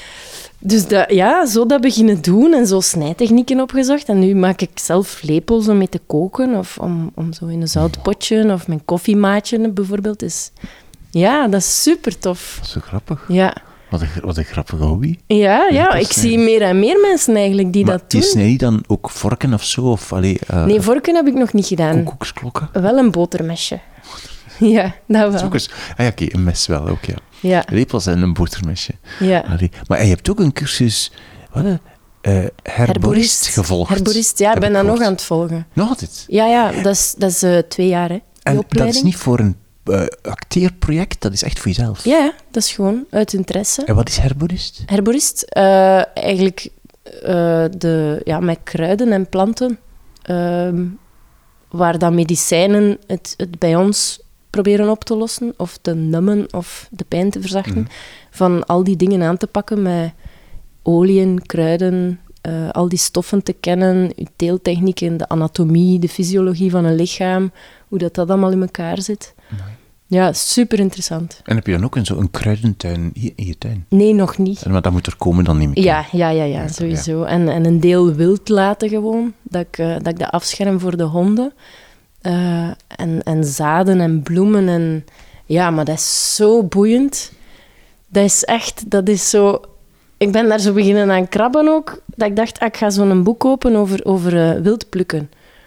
Dus dat, ja, zo dat beginnen doen en zo snijtechnieken opgezocht. En nu maak ik zelf lepels om mee te koken of om, om zo in een zoutpotje of mijn koffiemaatje bijvoorbeeld. Dus ja, dat is super tof. Dat is zo grappig. Ja. Wat een, wat een grappige hobby. Ja, ja, Lepels ik snijden. zie meer en meer mensen eigenlijk die Maar dat doen. die snij je dan ook vorken of zo? Of, allee, uh, Nee, vorken heb ik nog niet gedaan. koekoeksklokken? Wel een botermesje. Ja, dat wel. Zoek eens. Ah ja, oké, een mes wel ook, ja. Ja, Lepels en een botermesje. ja. Allee. Maar je hebt ook een cursus, wat, uh, herborist gevolgd. Herborist, ja, ik heb ben dat nog gehoord. aan het volgen. Nog altijd? Ja, ja, dat is, dat is uh, twee jaar, hè, die En dat opleiding. is niet voor een uh, acteerproject, dat is echt voor jezelf. Ja, ja, dat is gewoon uit interesse. En wat is herborist? Herborist, uh, eigenlijk uh, de, ja, met kruiden en planten, uh, waar dan medicijnen het, het bij ons proberen op te lossen, of te nummen, of de pijn te verzachten, Mm-hmm. van al die dingen aan te pakken met oliën, kruiden, uh, al die stoffen te kennen, uw teeltechnieken, de anatomie, de fysiologie van een lichaam, hoe dat, dat allemaal in elkaar zit. Mooi. Ja, super interessant. En heb je dan ook een, zo een kruidentuin hier in je tuin? Nee, nog niet. En, maar dat moet er komen dan, neem ik Ja, aan. ja, ja, ja, sowieso. En, en een deel wild laten gewoon, dat ik, uh, dat ik dat afscherm voor de honden. Uh, en, en zaden en bloemen. En, ja, maar dat is zo boeiend. Dat is echt, dat is zo... Ik ben daar zo beginnen aan krabben ook, dat ik dacht, ah, ik ga zo'n boek kopen over, over uh, wild plukken.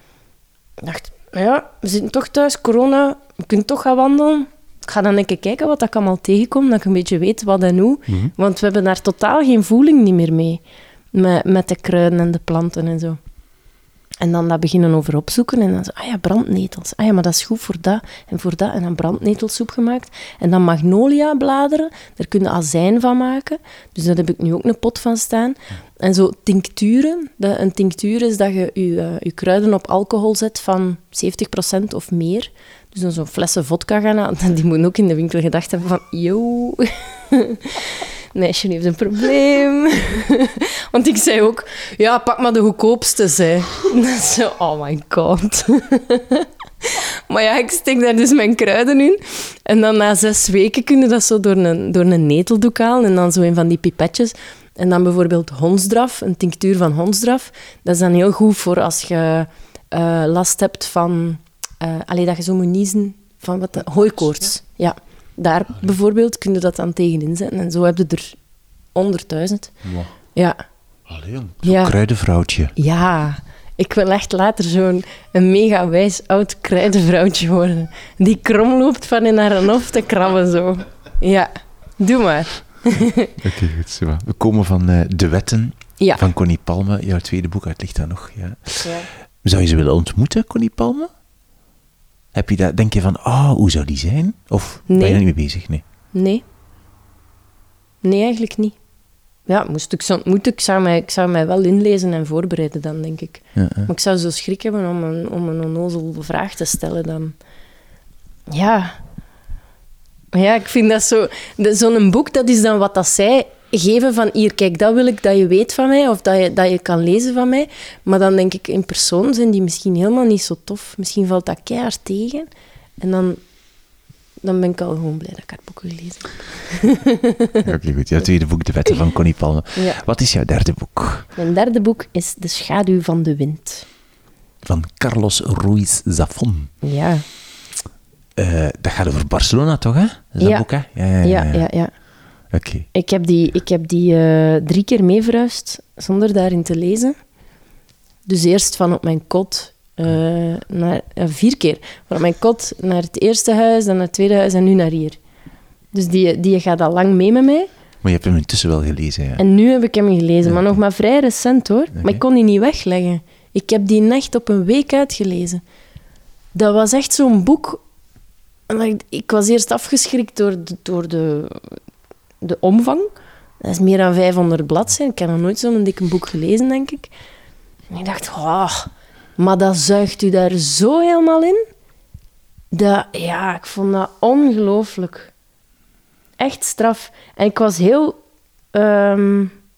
Ik dacht, ja, we zitten toch thuis, corona, we kunnen toch gaan wandelen. Ik ga dan een keer kijken wat ik allemaal tegenkom, dat ik een beetje weet wat en hoe. Mm-hmm. Want we hebben daar totaal geen voeling niet meer mee. Met, met de kruiden en de planten en zo. En dan dat beginnen over opzoeken. En dan zo, ah ja, brandnetels. Ah ja, maar dat is goed voor dat en voor dat. En dan brandnetelsoep gemaakt. En dan magnolia-bladeren. Daar kun je azijn van maken. Dus daar heb ik nu ook een pot van staan. En zo tincturen. Dat, een tinctuur is dat je je, uh, je kruiden op alcohol zet van zeventig procent of meer. Dus dan zo'n flessen vodka gaan halen. Die moeten ook in de winkel gedacht hebben van... Yo... Meisje heeft een probleem. Want ik zei ook, ja, pak maar de goedkoopste, zei. Zo, oh my god. Maar ja, ik steek daar dus mijn kruiden in. En dan na zes weken kun je dat zo door een, door een neteldoek halen. En dan zo in van die pipetjes. En dan bijvoorbeeld hondsdraf, een tinctuur van hondsdraf. Dat is dan heel goed voor als je uh, last hebt van... Uh, allee, dat je zo moet niezen van wat... Hooikoorts, ja. Daar bijvoorbeeld kun je dat dan tegen inzetten. En zo heb je er honderdduizend. Wow. Ja. Allee, jong. Zo'n Ja. kruidenvrouwtje. Ja. Ik wil echt later zo'n een mega wijs oud kruidenvrouwtje worden. Die krom loopt van in haar hof te krabben zo. Ja. Doe maar. Oké, okay, goed. Zo. We komen van uh, De Wetten Ja. van Connie Palme. Jouw tweede boek, uit ligt daar nog. Ja. Ja. Zou je ze willen ontmoeten, Connie Palme? Heb je dat, denk je van, ah, oh, hoe zou die zijn? Of Nee. ben je er niet mee bezig? Nee. Nee. Nee, eigenlijk niet. Ja, moest ik ze ontmoeten, ik zou, mij, ik zou mij wel inlezen en voorbereiden dan, denk ik. Ja, ja. Maar ik zou zo schrik hebben om een, om een onnozel vraag te stellen dan. Ja. Ja, ik vind dat zo... de- Zo'n boek, dat is dan wat dat zij geven van hier, kijk, dat wil ik dat je weet van mij, of dat je, dat je kan lezen van mij. Maar dan denk ik, in persoon zijn die misschien helemaal niet zo tof. Misschien valt dat keihard tegen. En dan, dan ben ik al gewoon blij dat ik haar boeken gelezen heb. Oké, okay, goed. Jouw tweede boek, De Wetten van Connie Palme. Ja. Wat is jouw derde boek? Mijn derde boek is De schaduw van de wind. Van Carlos Ruiz Zafón. Ja, Uh, dat gaat over Barcelona, toch, hè? Is dat Ja. boek, hè? Ja, ja, ja, ja. ja. ja. Oké. Ik heb die, ik heb die uh, drie keer meeverhuisd, zonder daarin te lezen. Dus eerst van op mijn kot uh, naar... Uh, vier keer. Van op mijn kot naar het eerste huis, dan naar het tweede huis en nu naar hier. Dus die, die gaat al lang mee met mij. Maar je hebt hem intussen wel gelezen, ja. En nu heb ik hem gelezen, Ja. maar nog maar vrij recent, hoor. Oké. Maar ik kon die niet wegleggen. Ik heb die echt op een week uitgelezen. Dat was echt zo'n boek... en dat Ik, ik was eerst afgeschrikt door, de, door de, de omvang. Dat is meer dan vijfhonderd bladzijden. Ik heb nog nooit zo'n dikke boek gelezen, denk ik. En ik dacht, oh, maar dat zuigt u daar zo helemaal in. Dat, ja, ik vond dat ongelooflijk. Echt straf. En ik was heel... ehm,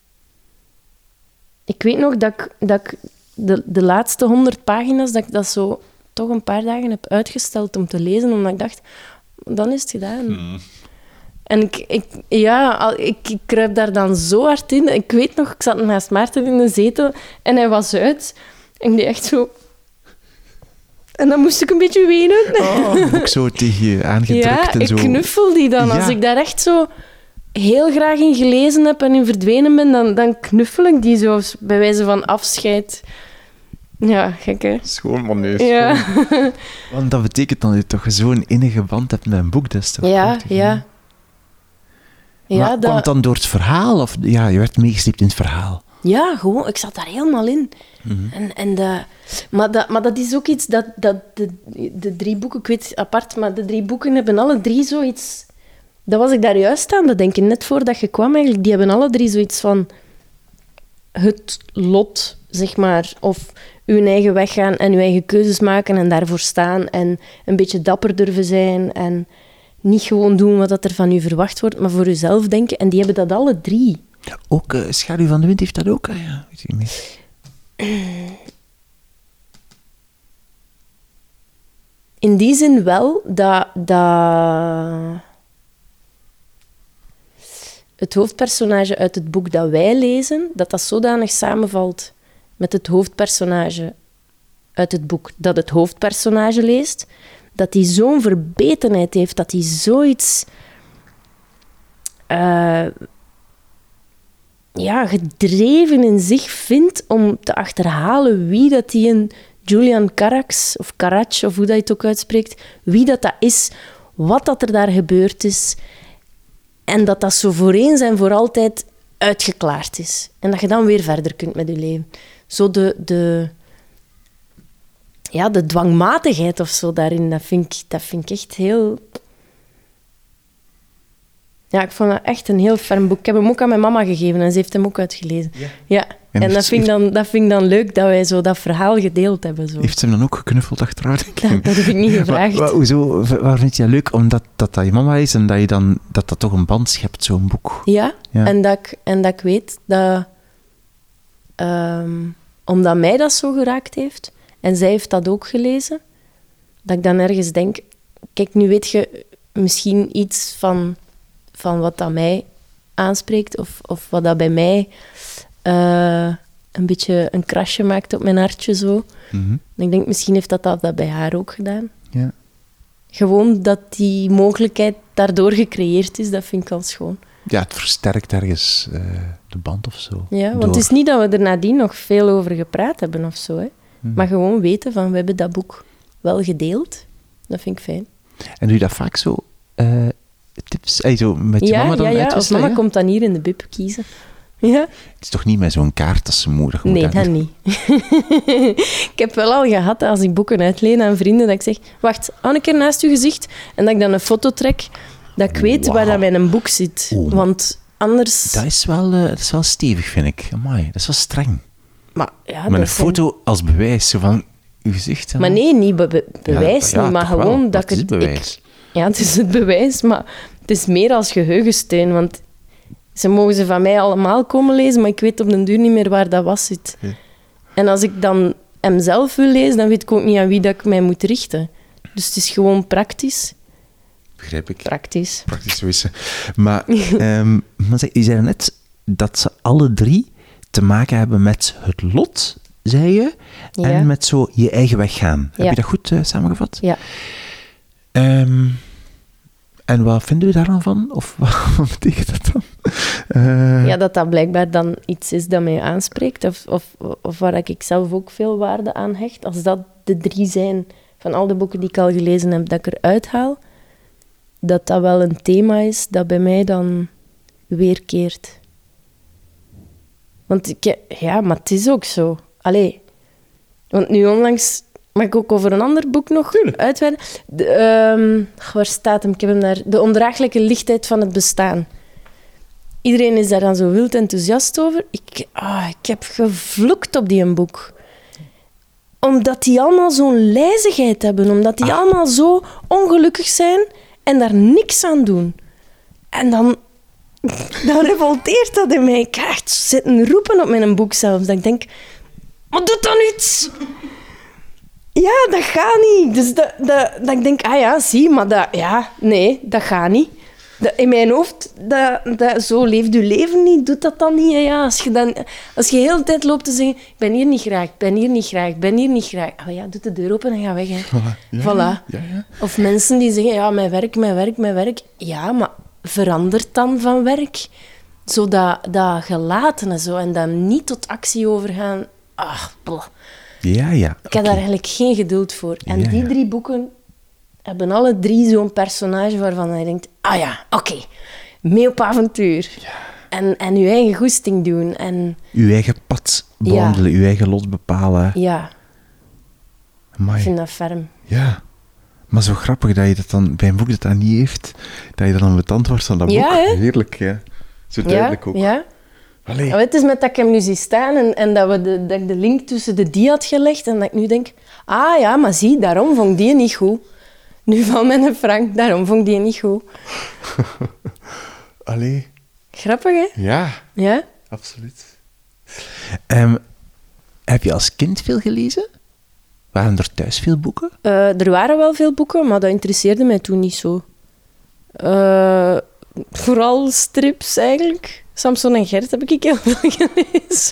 ik weet nog dat ik, dat ik de, de laatste honderd pagina's, dat ik dat zo toch een paar dagen heb uitgesteld om te lezen, omdat ik dacht, dan is het gedaan. Mm. En ik, ik, ja, al- ik, ik kruip daar dan zo hard in. Ik weet nog, ik zat naast Maarten in de zetel en hij was uit. En ik deed echt zo... En dan moest ik een beetje wenen. Oh, ook zo tegen je aangedrukt Ja, en ik zo. knuffel die dan. Als Ja. ik daar echt zo heel graag in gelezen heb en in verdwenen ben, dan, dan knuffel ik die zo, bij wijze van afscheid. Ja, gek, hè? Schoon, man, nee. Ja, Want dat betekent dan dat je toch zo'n innige band hebt met een boek. Dat is toch ja, prachtig, hè? ja. Ja, maar kwam het dat, dan door het verhaal? Of ja, je werd meegesleept in het verhaal. ja, gewoon, ik zat daar helemaal in. Mhm. En, en de, maar, dat, maar dat is ook iets dat, dat de, de drie boeken, ik weet apart, maar de drie boeken hebben alle drie zoiets... Dat was ik daar juist aan te denken, net voordat je kwam eigenlijk. Die hebben alle drie zoiets van het lot, zeg maar. Of uw eigen weg gaan en uw eigen keuzes maken en daarvoor staan. En een beetje dapper durven zijn. En niet gewoon doen wat er van u verwacht wordt, maar voor uzelf denken. En die hebben dat alle drie. Ook uh, Schaduw van de Wind heeft dat ook. Ah, ja, weet ik niet meer. In die zin wel dat, dat het hoofdpersonage uit het boek dat wij lezen, dat dat zodanig samenvalt met het hoofdpersonage uit het boek dat het hoofdpersonage leest, dat hij zo'n verbetenheid heeft, dat hij zoiets uh, ja, gedreven in zich vindt om te achterhalen wie dat die een Julian Carax, of Carax, of hoe dat je het ook uitspreekt, wie dat dat is, wat dat er daar gebeurd is, en dat dat zo voor eens en voor altijd uitgeklaard is. En dat je dan weer verder kunt met je leven. Zo de, de, ja, de dwangmatigheid of zo daarin, dat vind ik, dat vind ik echt heel... Ja, ik vond dat echt een heel ferm boek. Ik heb hem ook aan mijn mama gegeven en ze heeft hem ook uitgelezen. Ja. Ja. En, En dat, heeft- vind ik dan, dat vind ik dan leuk, dat wij zo dat verhaal gedeeld hebben. Zo. Heeft ze hem dan ook geknuffeld achteraf? denk ik? Dat, dat heb ik niet gevraagd. Wa- wa- hoezo, v- waarom vind je dat leuk? Omdat dat, dat je mama is en dat je dan, dat, dat toch een band schept, zo'n boek. Ja, Ja. En, dat ik, en dat ik weet dat... ehm, omdat mij dat zo geraakt heeft, en zij heeft dat ook gelezen, dat ik dan ergens denk... Kijk, nu weet je misschien iets van, van wat dat mij aanspreekt, of, of wat dat bij mij eh, een beetje een krasje maakt op mijn hartje, zo. Mhm. En ik denk, misschien heeft dat, dat dat bij haar ook gedaan. Ja. Gewoon dat die mogelijkheid daardoor gecreëerd is, dat vind ik al schoon. ja, het versterkt ergens eh, de band of zo. Ja, want Door. het is niet dat we er nadien nog veel over gepraat hebben of zo, hè. Mhm. Maar gewoon weten van, we hebben dat boek wel gedeeld. Dat vind ik fijn. En doe je dat vaak zo, eh, tip, Ey, zo met je ja, mama dan ja, ja. Of uitwisselen, mama ja? komt dan hier in de bib kiezen. Ja? Het is toch niet met zo'n kaart als ze moeder moet Nee, hebben? dat niet. Ik heb wel al gehad als ik boeken uitleen aan vrienden, dat ik zeg, wacht, hou een keer naast je gezicht. En dat ik dan een foto trek, dat ik weet Wauw. waar dat mijn boek zit. Oeh. Want anders... Dat is, wel, uh, dat is wel stevig, vind ik. Amai, dat is wel streng. Maar, ja, Met dat een zijn- foto als bewijs zo van uw gezicht. Dan. Maar nee, niet be- be- bewijs Ja, ja, niet, maar toch wel. gewoon dat het is ik het het... bewijs. Ik, ja, het is het bewijs, maar het is meer als geheugensteun, want ze mogen ze van mij allemaal komen lezen, maar ik weet op den duur niet meer waar dat was zit. Ja. En als ik dan hem zelf wil lezen, dan weet ik ook niet aan wie dat ik mij moet richten. Dus het is gewoon praktisch. Begrijp ik. Praktisch. Praktisch zo is ze. Maar, um, maar zeg, je zei net dat ze alle drie te maken hebben met het lot, zei je, Ja. en met zo je eigen weg gaan. Heb Ja. je dat goed uh, samengevat? Ja. Um, en wat vinden we daar dan van? Of wat, wat betekent dat dan? Uh, Ja, dat dat blijkbaar dan iets is dat mij aanspreekt, of, of, of waar ik zelf ook veel waarde aan hecht. Als dat de drie zijn van al de boeken die ik al gelezen heb, dat ik eruit haal, dat dat wel een thema is dat bij mij dan weerkeert. Want ik, ja, maar het is ook zo. Allee. Want nu onlangs mag ik ook over een ander boek nog uitweiden. De, um, waar staat hem? Ik heb hem daar. De ondraaglijke lichtheid van het bestaan. Iedereen is daar dan zo wild enthousiast over. Ik, ah, ik heb gevloekt op die een boek. Omdat die allemaal zo'n lijzigheid hebben. Omdat die Ah. allemaal zo ongelukkig zijn en daar niks aan doen. En dan, dan revolteert dat in mij. Ik ga echt zitten roepen op mijn boek zelfs. Dat ik denk, maar doe dan iets! Ja, dat gaat niet. Dus dat, dat, dat ik denk, ah ja, zie, maar dat... Ja, nee, dat gaat niet. Dat, in mijn hoofd, dat, dat, zo leeft je leven niet. Doet dat dan niet. Hè? Ja, als, je dan, als je de hele tijd loopt te zeggen, ik ben hier niet graag, ik ben hier niet graag, ik ben hier niet graag. Oh ja, doe de deur open en ga weg. Hè. Ja, Voilà. ja, ja. Of mensen die zeggen, ja, mijn werk, mijn werk, mijn werk. Ja, maar verandert dan van werk. Zo dat, dat gelaten en zo. En dan niet tot actie overgaan. Ach, blah. Ja, ja. Ik heb daar eigenlijk geen geduld voor. En Ja, die ja. drie boeken hebben alle drie zo'n personage waarvan je denkt, ah ja, oké, mee op avontuur. En, en je eigen goesting doen. En Uw eigen pad bewandelen, uw eigen lot bepalen. ja, Amai. ik vind dat ferm. Ja. Maar zo grappig dat je dat dan bij een boek dat dat niet heeft, dat je dan aan het antwoord van dat Ja, boek. hè? Heerlijk, ja. Zo Ja, duidelijk ook. ja. Allee. Maar het is met dat ik hem nu zie staan en, en dat, we de, dat ik de link tussen de die had gelegd en dat ik nu denk, ah ja, maar zie, daarom vond ik die niet goed. Nu van mijn Frank, daarom vond ik die niet goed. Allee. Grappig, hè? Ja, Ja? absoluut. Um, heb je als kind veel gelezen? Waren er thuis veel boeken? Uh, er waren wel veel boeken, maar dat interesseerde mij toen niet zo. Uh, vooral strips, eigenlijk. Samson en Gert heb ik heel veel gelezen.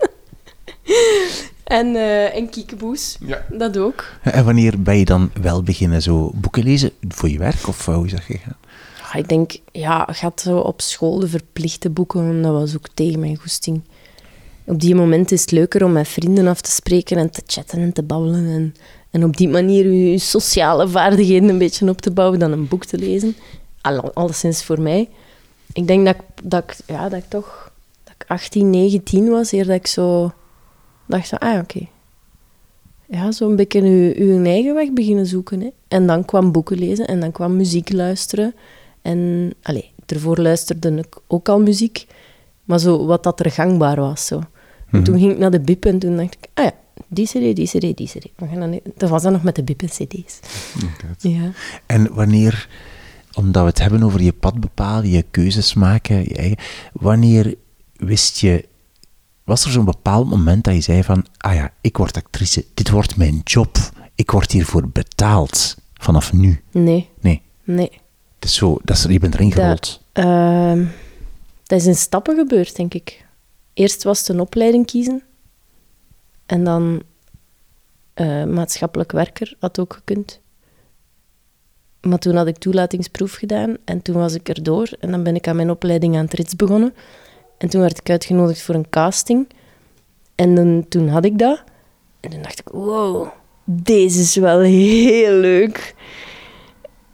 en, uh, en Kiekeboes, Ja. dat ook. En wanneer ben je dan wel beginnen zo boeken lezen? Voor je werk, of hoe is dat gegaan? Ja, ik denk, ja, gaat zo op school de verplichte boeken, dat was ook tegen mijn goesting. Op die moment is het leuker om met vrienden af te spreken en te chatten en te babbelen. En, en op die manier je, je sociale vaardigheden een beetje op te bouwen dan een boek te lezen. Al, alleszins voor mij. Ik denk dat ik, dat ik, ja, dat ik toch dat ik achttien, negentien was, eer dat ik zo dacht van, ah, oké. Okay. Ja, zo een beetje je, je eigen weg beginnen zoeken. Hè. En dan kwam boeken lezen en dan kwam muziek luisteren. En, allee, ervoor luisterde ik ook al muziek. Maar zo wat dat er gangbaar was. Zo. En Mm-hmm. toen ging ik naar de bib en toen dacht ik, ah ja, die cd, die cd, die cd. We gaan dan, dat was dan nog met de bib en cd's. Ja. En wanneer, omdat we het hebben over je pad bepalen, je keuzes maken, je eigen, wanneer wist je, was er zo'n bepaald moment dat je zei van, ah ja, ik word actrice, dit wordt mijn job, ik word hiervoor betaald, vanaf nu? Nee, Nee, nee. het is zo, dat is, je bent erin gerold. Dat, uh, dat is in stappen gebeurd, denk ik. Eerst was het een opleiding kiezen. En dan uh, maatschappelijk werker had ook gekund. Maar toen had ik toelatingsproef gedaan en toen was ik erdoor. En dan ben ik aan mijn opleiding aan het Rits begonnen. En toen werd ik uitgenodigd voor een casting. En dan, toen had ik dat. En toen dacht ik, wow, deze is wel heel leuk.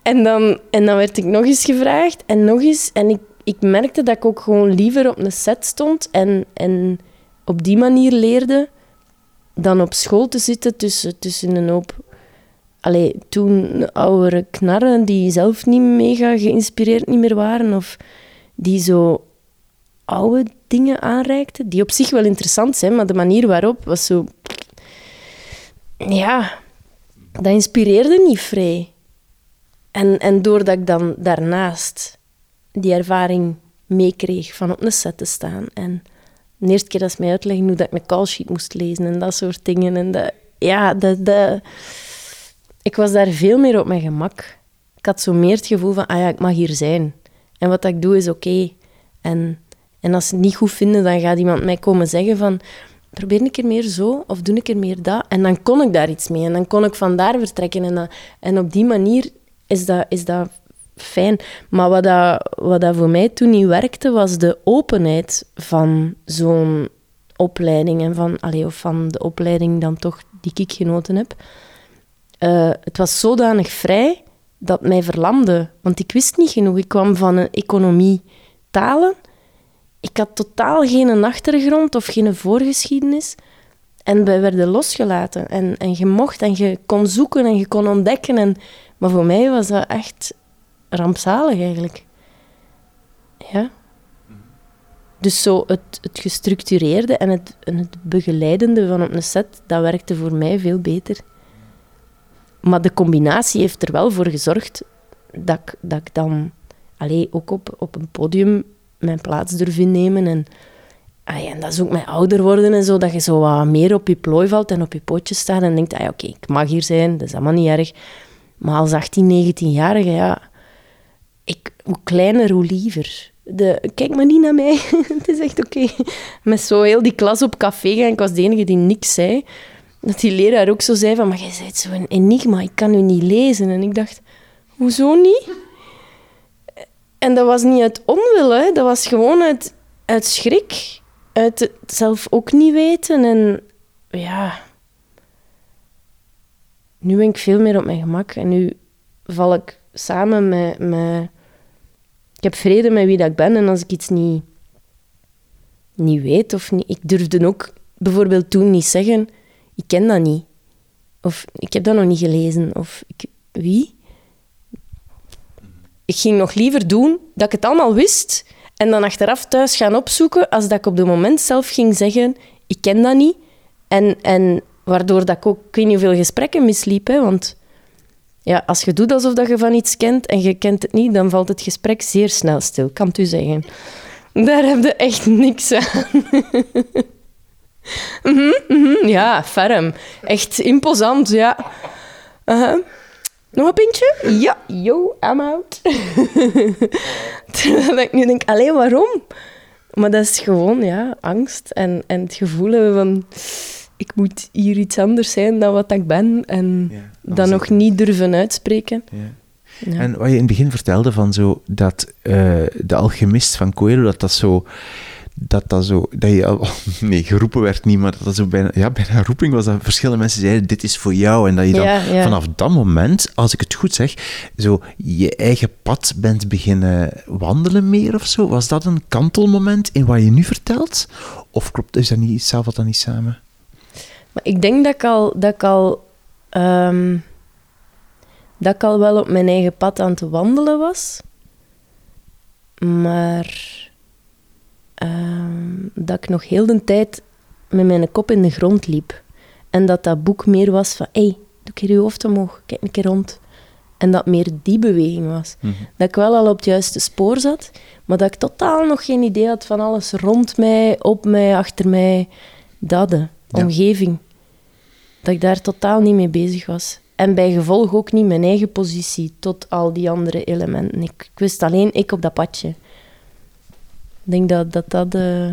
En dan, en dan werd ik nog eens gevraagd en nog eens. En ik, ik merkte dat ik ook gewoon liever op een set stond en, en op die manier leerde dan op school te zitten tussen, tussen een hoop... Allee, toen oudere knarren die zelf niet mega geïnspireerd niet meer waren of die zo oude dingen aanreikten, die op zich wel interessant zijn, maar de manier waarop was zo... Ja, dat inspireerde niet vrij. En, en doordat ik dan daarnaast die ervaring meekreeg van op een set te staan en de eerste keer dat ze mij uitleggen hoe dat ik een callsheet moest lezen en dat soort dingen. En dat, ja, dat, dat, ik was daar veel meer op mijn gemak. Ik had zo meer het gevoel van, ah ja, ik mag hier zijn. En wat ik doe is oké. Okay. En, en als ze het niet goed vinden, dan gaat iemand mij komen zeggen van, probeer een keer meer zo, of doe een keer meer dat. En dan kon ik daar iets mee. En dan kon ik vandaar vertrekken. En, dat, en op die manier is dat, is dat fijn. Maar wat, dat, wat dat voor mij toen niet werkte, was de openheid van zo'n opleiding. En van, allee, of van de opleiding dan toch die ik genoten heb. Uh, het was zodanig vrij dat mij verlamde. Want ik wist niet genoeg. Ik kwam van een economie talen. Ik had totaal geen achtergrond of geen voorgeschiedenis. En wij werden losgelaten. En, en je mocht en je kon zoeken en je kon ontdekken. En, maar voor mij was dat echt rampzalig eigenlijk. Ja. Dus zo het, het gestructureerde en het, en het begeleidende van op een set, dat werkte voor mij veel beter. Maar de combinatie heeft er wel voor gezorgd dat ik, dat ik dan allee, ook op, op een podium mijn plaats durf innemen. En, allee, en dat is ook met ouder worden en zo, dat je zo wat meer op je plooi valt en op je pootjes staat en denkt, ah, oké, okay, ik mag hier zijn, dat is allemaal niet erg. Maar als achttien, negentien-jarige, ja, ik, hoe kleiner, hoe liever. De, kijk maar niet naar mij, het is echt oké. Okay. Met zo heel die klas op café gaan, ik was de enige die niks zei. Dat die leraar ook zo zei van, maar jij bent zo'n enigma, ik kan u niet lezen. En ik dacht, hoezo niet? En dat was niet uit onwil, hè. Dat was gewoon uit, uit schrik. Uit het zelf ook niet weten. En ja... Nu ben ik veel meer op mijn gemak. En nu val ik samen met... met ik heb vrede met wie dat ik ben. En als ik iets niet, niet weet of niet... Ik durfde ook bijvoorbeeld toen niet zeggen... Ik ken dat niet. Of ik heb dat nog niet gelezen. Of ik, wie? Ik ging nog liever doen dat ik het allemaal wist en dan achteraf thuis gaan opzoeken als dat ik op het moment zelf ging zeggen ik ken dat niet. En, en waardoor dat ik ook, ik weet niet hoeveel gesprekken misliep. Hè, want ja, als je doet alsof dat je van iets kent en je kent het niet, dan valt het gesprek zeer snel stil, kan het u zeggen. Daar heb je echt niks aan. Mm-hmm, mm-hmm, ja, ferm. Echt imposant, ja. Uh-huh. Nog een pintje? Ja, yo, I'm out. Terwijl ik nu denk, allee, waarom? Maar dat is gewoon, ja, angst en, en het gevoel hebben van... Ik moet hier iets anders zijn dan wat ik ben en ja, dat nog niet durven uitspreken. Ja. Ja. En wat je in het begin vertelde van zo, dat uh, de alchemist van Coelho, dat dat zo... Dat dat zo... Dat je al, nee, geroepen werd niet, maar dat dat zo bijna... Ja, bijna roeping was dat verschillende mensen zeiden, dit is voor jou. En dat je dan ja, ja. vanaf dat moment, als ik het goed zeg, zo je eigen pad bent beginnen wandelen meer of zo. Was dat een kantelmoment in wat je nu vertelt? Of klopt, is dat niet, zelf dat niet samen? Maar ik denk dat ik al... Dat ik al, um, dat ik al wel op mijn eigen pad aan het wandelen was. Maar... Um, dat ik nog heel de tijd met mijn kop in de grond liep. En dat dat boek meer was van... Hé, hey, doe een keer je hoofd omhoog, kijk een keer rond. En dat meer die beweging was. Mm-hmm. Dat ik wel al op het juiste spoor zat, maar dat ik totaal nog geen idee had van alles rond mij, op mij, achter mij. Dat, de ja. omgeving. Dat ik daar totaal niet mee bezig was. En bij gevolg ook niet mijn eigen positie tot al die andere elementen. Ik, ik wist alleen, ik op dat padje. Ik denk dat dat, dat uh,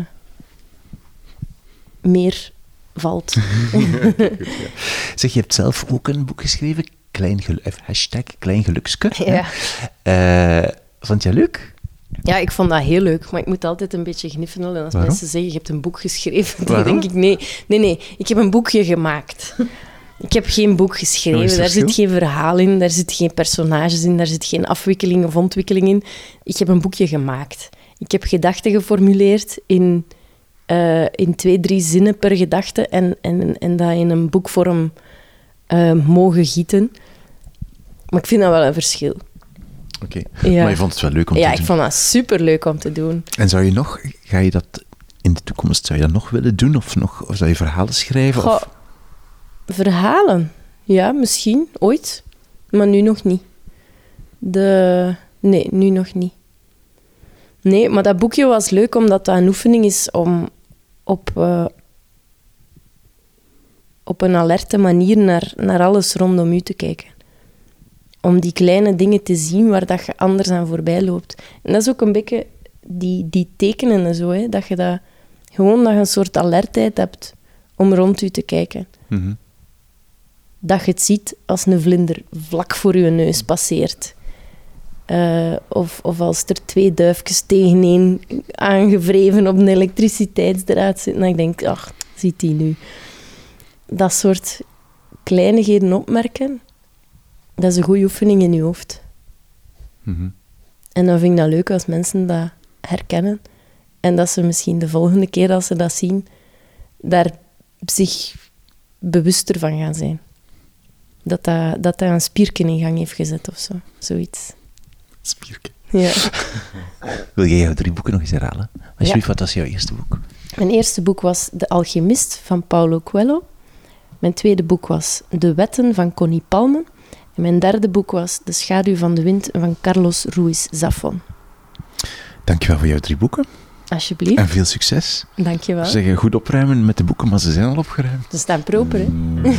meer valt. Zeg, je hebt zelf ook een boek geschreven, Klein Gelu- hashtag Klein Gelukske. Ja. Uh, vond je dat leuk? Ja, ik vond dat heel leuk, maar ik moet altijd een beetje gniffelen. En als Waarom? Mensen zeggen, je hebt een boek geschreven, dan Waarom? denk ik, nee, nee, nee, ik heb een boekje gemaakt. Ik heb geen boek Wat geschreven, is het daar zit verschil? geen verhaal in, daar zit geen personages in, daar zit geen afwikkeling of ontwikkeling in. Ik heb een boekje gemaakt. Ik heb gedachten geformuleerd in, uh, in twee, drie zinnen per gedachte en, en, en dat in een boekvorm uh, mogen gieten. Maar ik vind dat wel een verschil. Oké, Ja. maar je vond het wel leuk om Ja, te ik doen. vond dat superleuk om te doen. En zou je nog, ga je dat in de toekomst, zou je dat nog willen doen? Of, nog, of zou je verhalen schrijven? Goh, Of? verhalen. Ja, misschien, ooit. Maar nu nog niet. De... Nee, nu nog niet. Nee, maar dat boekje was leuk omdat dat een oefening is om op, uh, op een alerte manier naar, naar alles rondom u te kijken. Om die kleine dingen te zien waar dat je anders aan voorbij loopt. En dat is ook een beetje die, die tekenen en zo, hè, dat je dat... Gewoon dat je een soort alertheid hebt om rond u te kijken. Mm-hmm. Dat je het ziet als een vlinder vlak voor je neus passeert. Uh, of, of als er twee duifjes tegeneen aangevreven op een elektriciteitsdraad zitten. En ik denk, ach, ziet die nu. Dat soort kleinigheden opmerken, dat is een goede oefening in je hoofd. Mm-hmm. En dan vind ik dat leuk als mensen dat herkennen. En dat ze misschien de volgende keer als ze dat zien, daar zich bewuster van gaan zijn. Dat dat, dat, dat een spierken in gang heeft gezet of zo. Zoiets. Spierke. Ja. Wil jij jouw drie boeken nog eens herhalen? Alsjeblieft, wat was jouw eerste boek? Mijn eerste boek was De Alchemist van Paulo Coelho. Mijn tweede boek was De Wetten van Connie Palmen. En mijn derde boek was De Schaduw van de Wind van Carlos Ruiz Zafón. Dankjewel voor jouw drie boeken. Alsjeblieft. En veel succes. Dankjewel. Ik zou zeggen, goed opruimen met de boeken, maar ze zijn al opgeruimd. Ze staan proper, hè?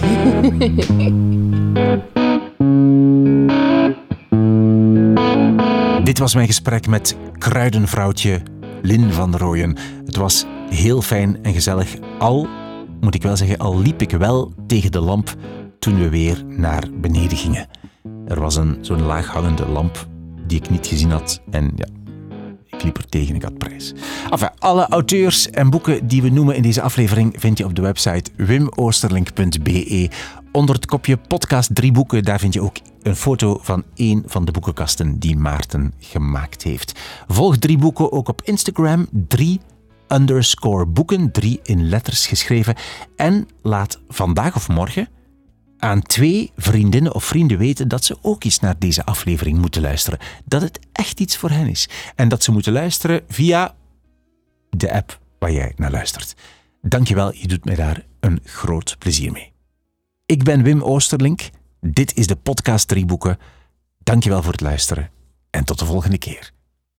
Dit was mijn gesprek met kruidenvrouwtje Lynn van Rooyen. Het was heel fijn en gezellig. Al, moet ik wel zeggen, al liep ik wel tegen de lamp toen we weer naar beneden gingen. Er was een, zo'n laaghangende lamp die ik niet gezien had. En ja, ik liep er tegen, ik had prijs. Enfin, alle auteurs en boeken die we noemen in deze aflevering vind je op de website wim oosterlink punt b e. Onder het kopje podcast drie boeken, daar vind je ook een foto van één van de boekenkasten die Maarten gemaakt heeft. Volg drie boeken ook op Instagram, drie underscore boeken, drie in letters geschreven. En laat vandaag of morgen aan twee vriendinnen of vrienden weten dat ze ook eens naar deze aflevering moeten luisteren. Dat het echt iets voor hen is. En dat ze moeten luisteren via de app waar jij naar luistert. Dankjewel, je doet mij daar een groot plezier mee. Ik ben Wim Oosterlink. Dit is de podcast Drie Boeken. Dankjewel voor het luisteren en tot de volgende keer.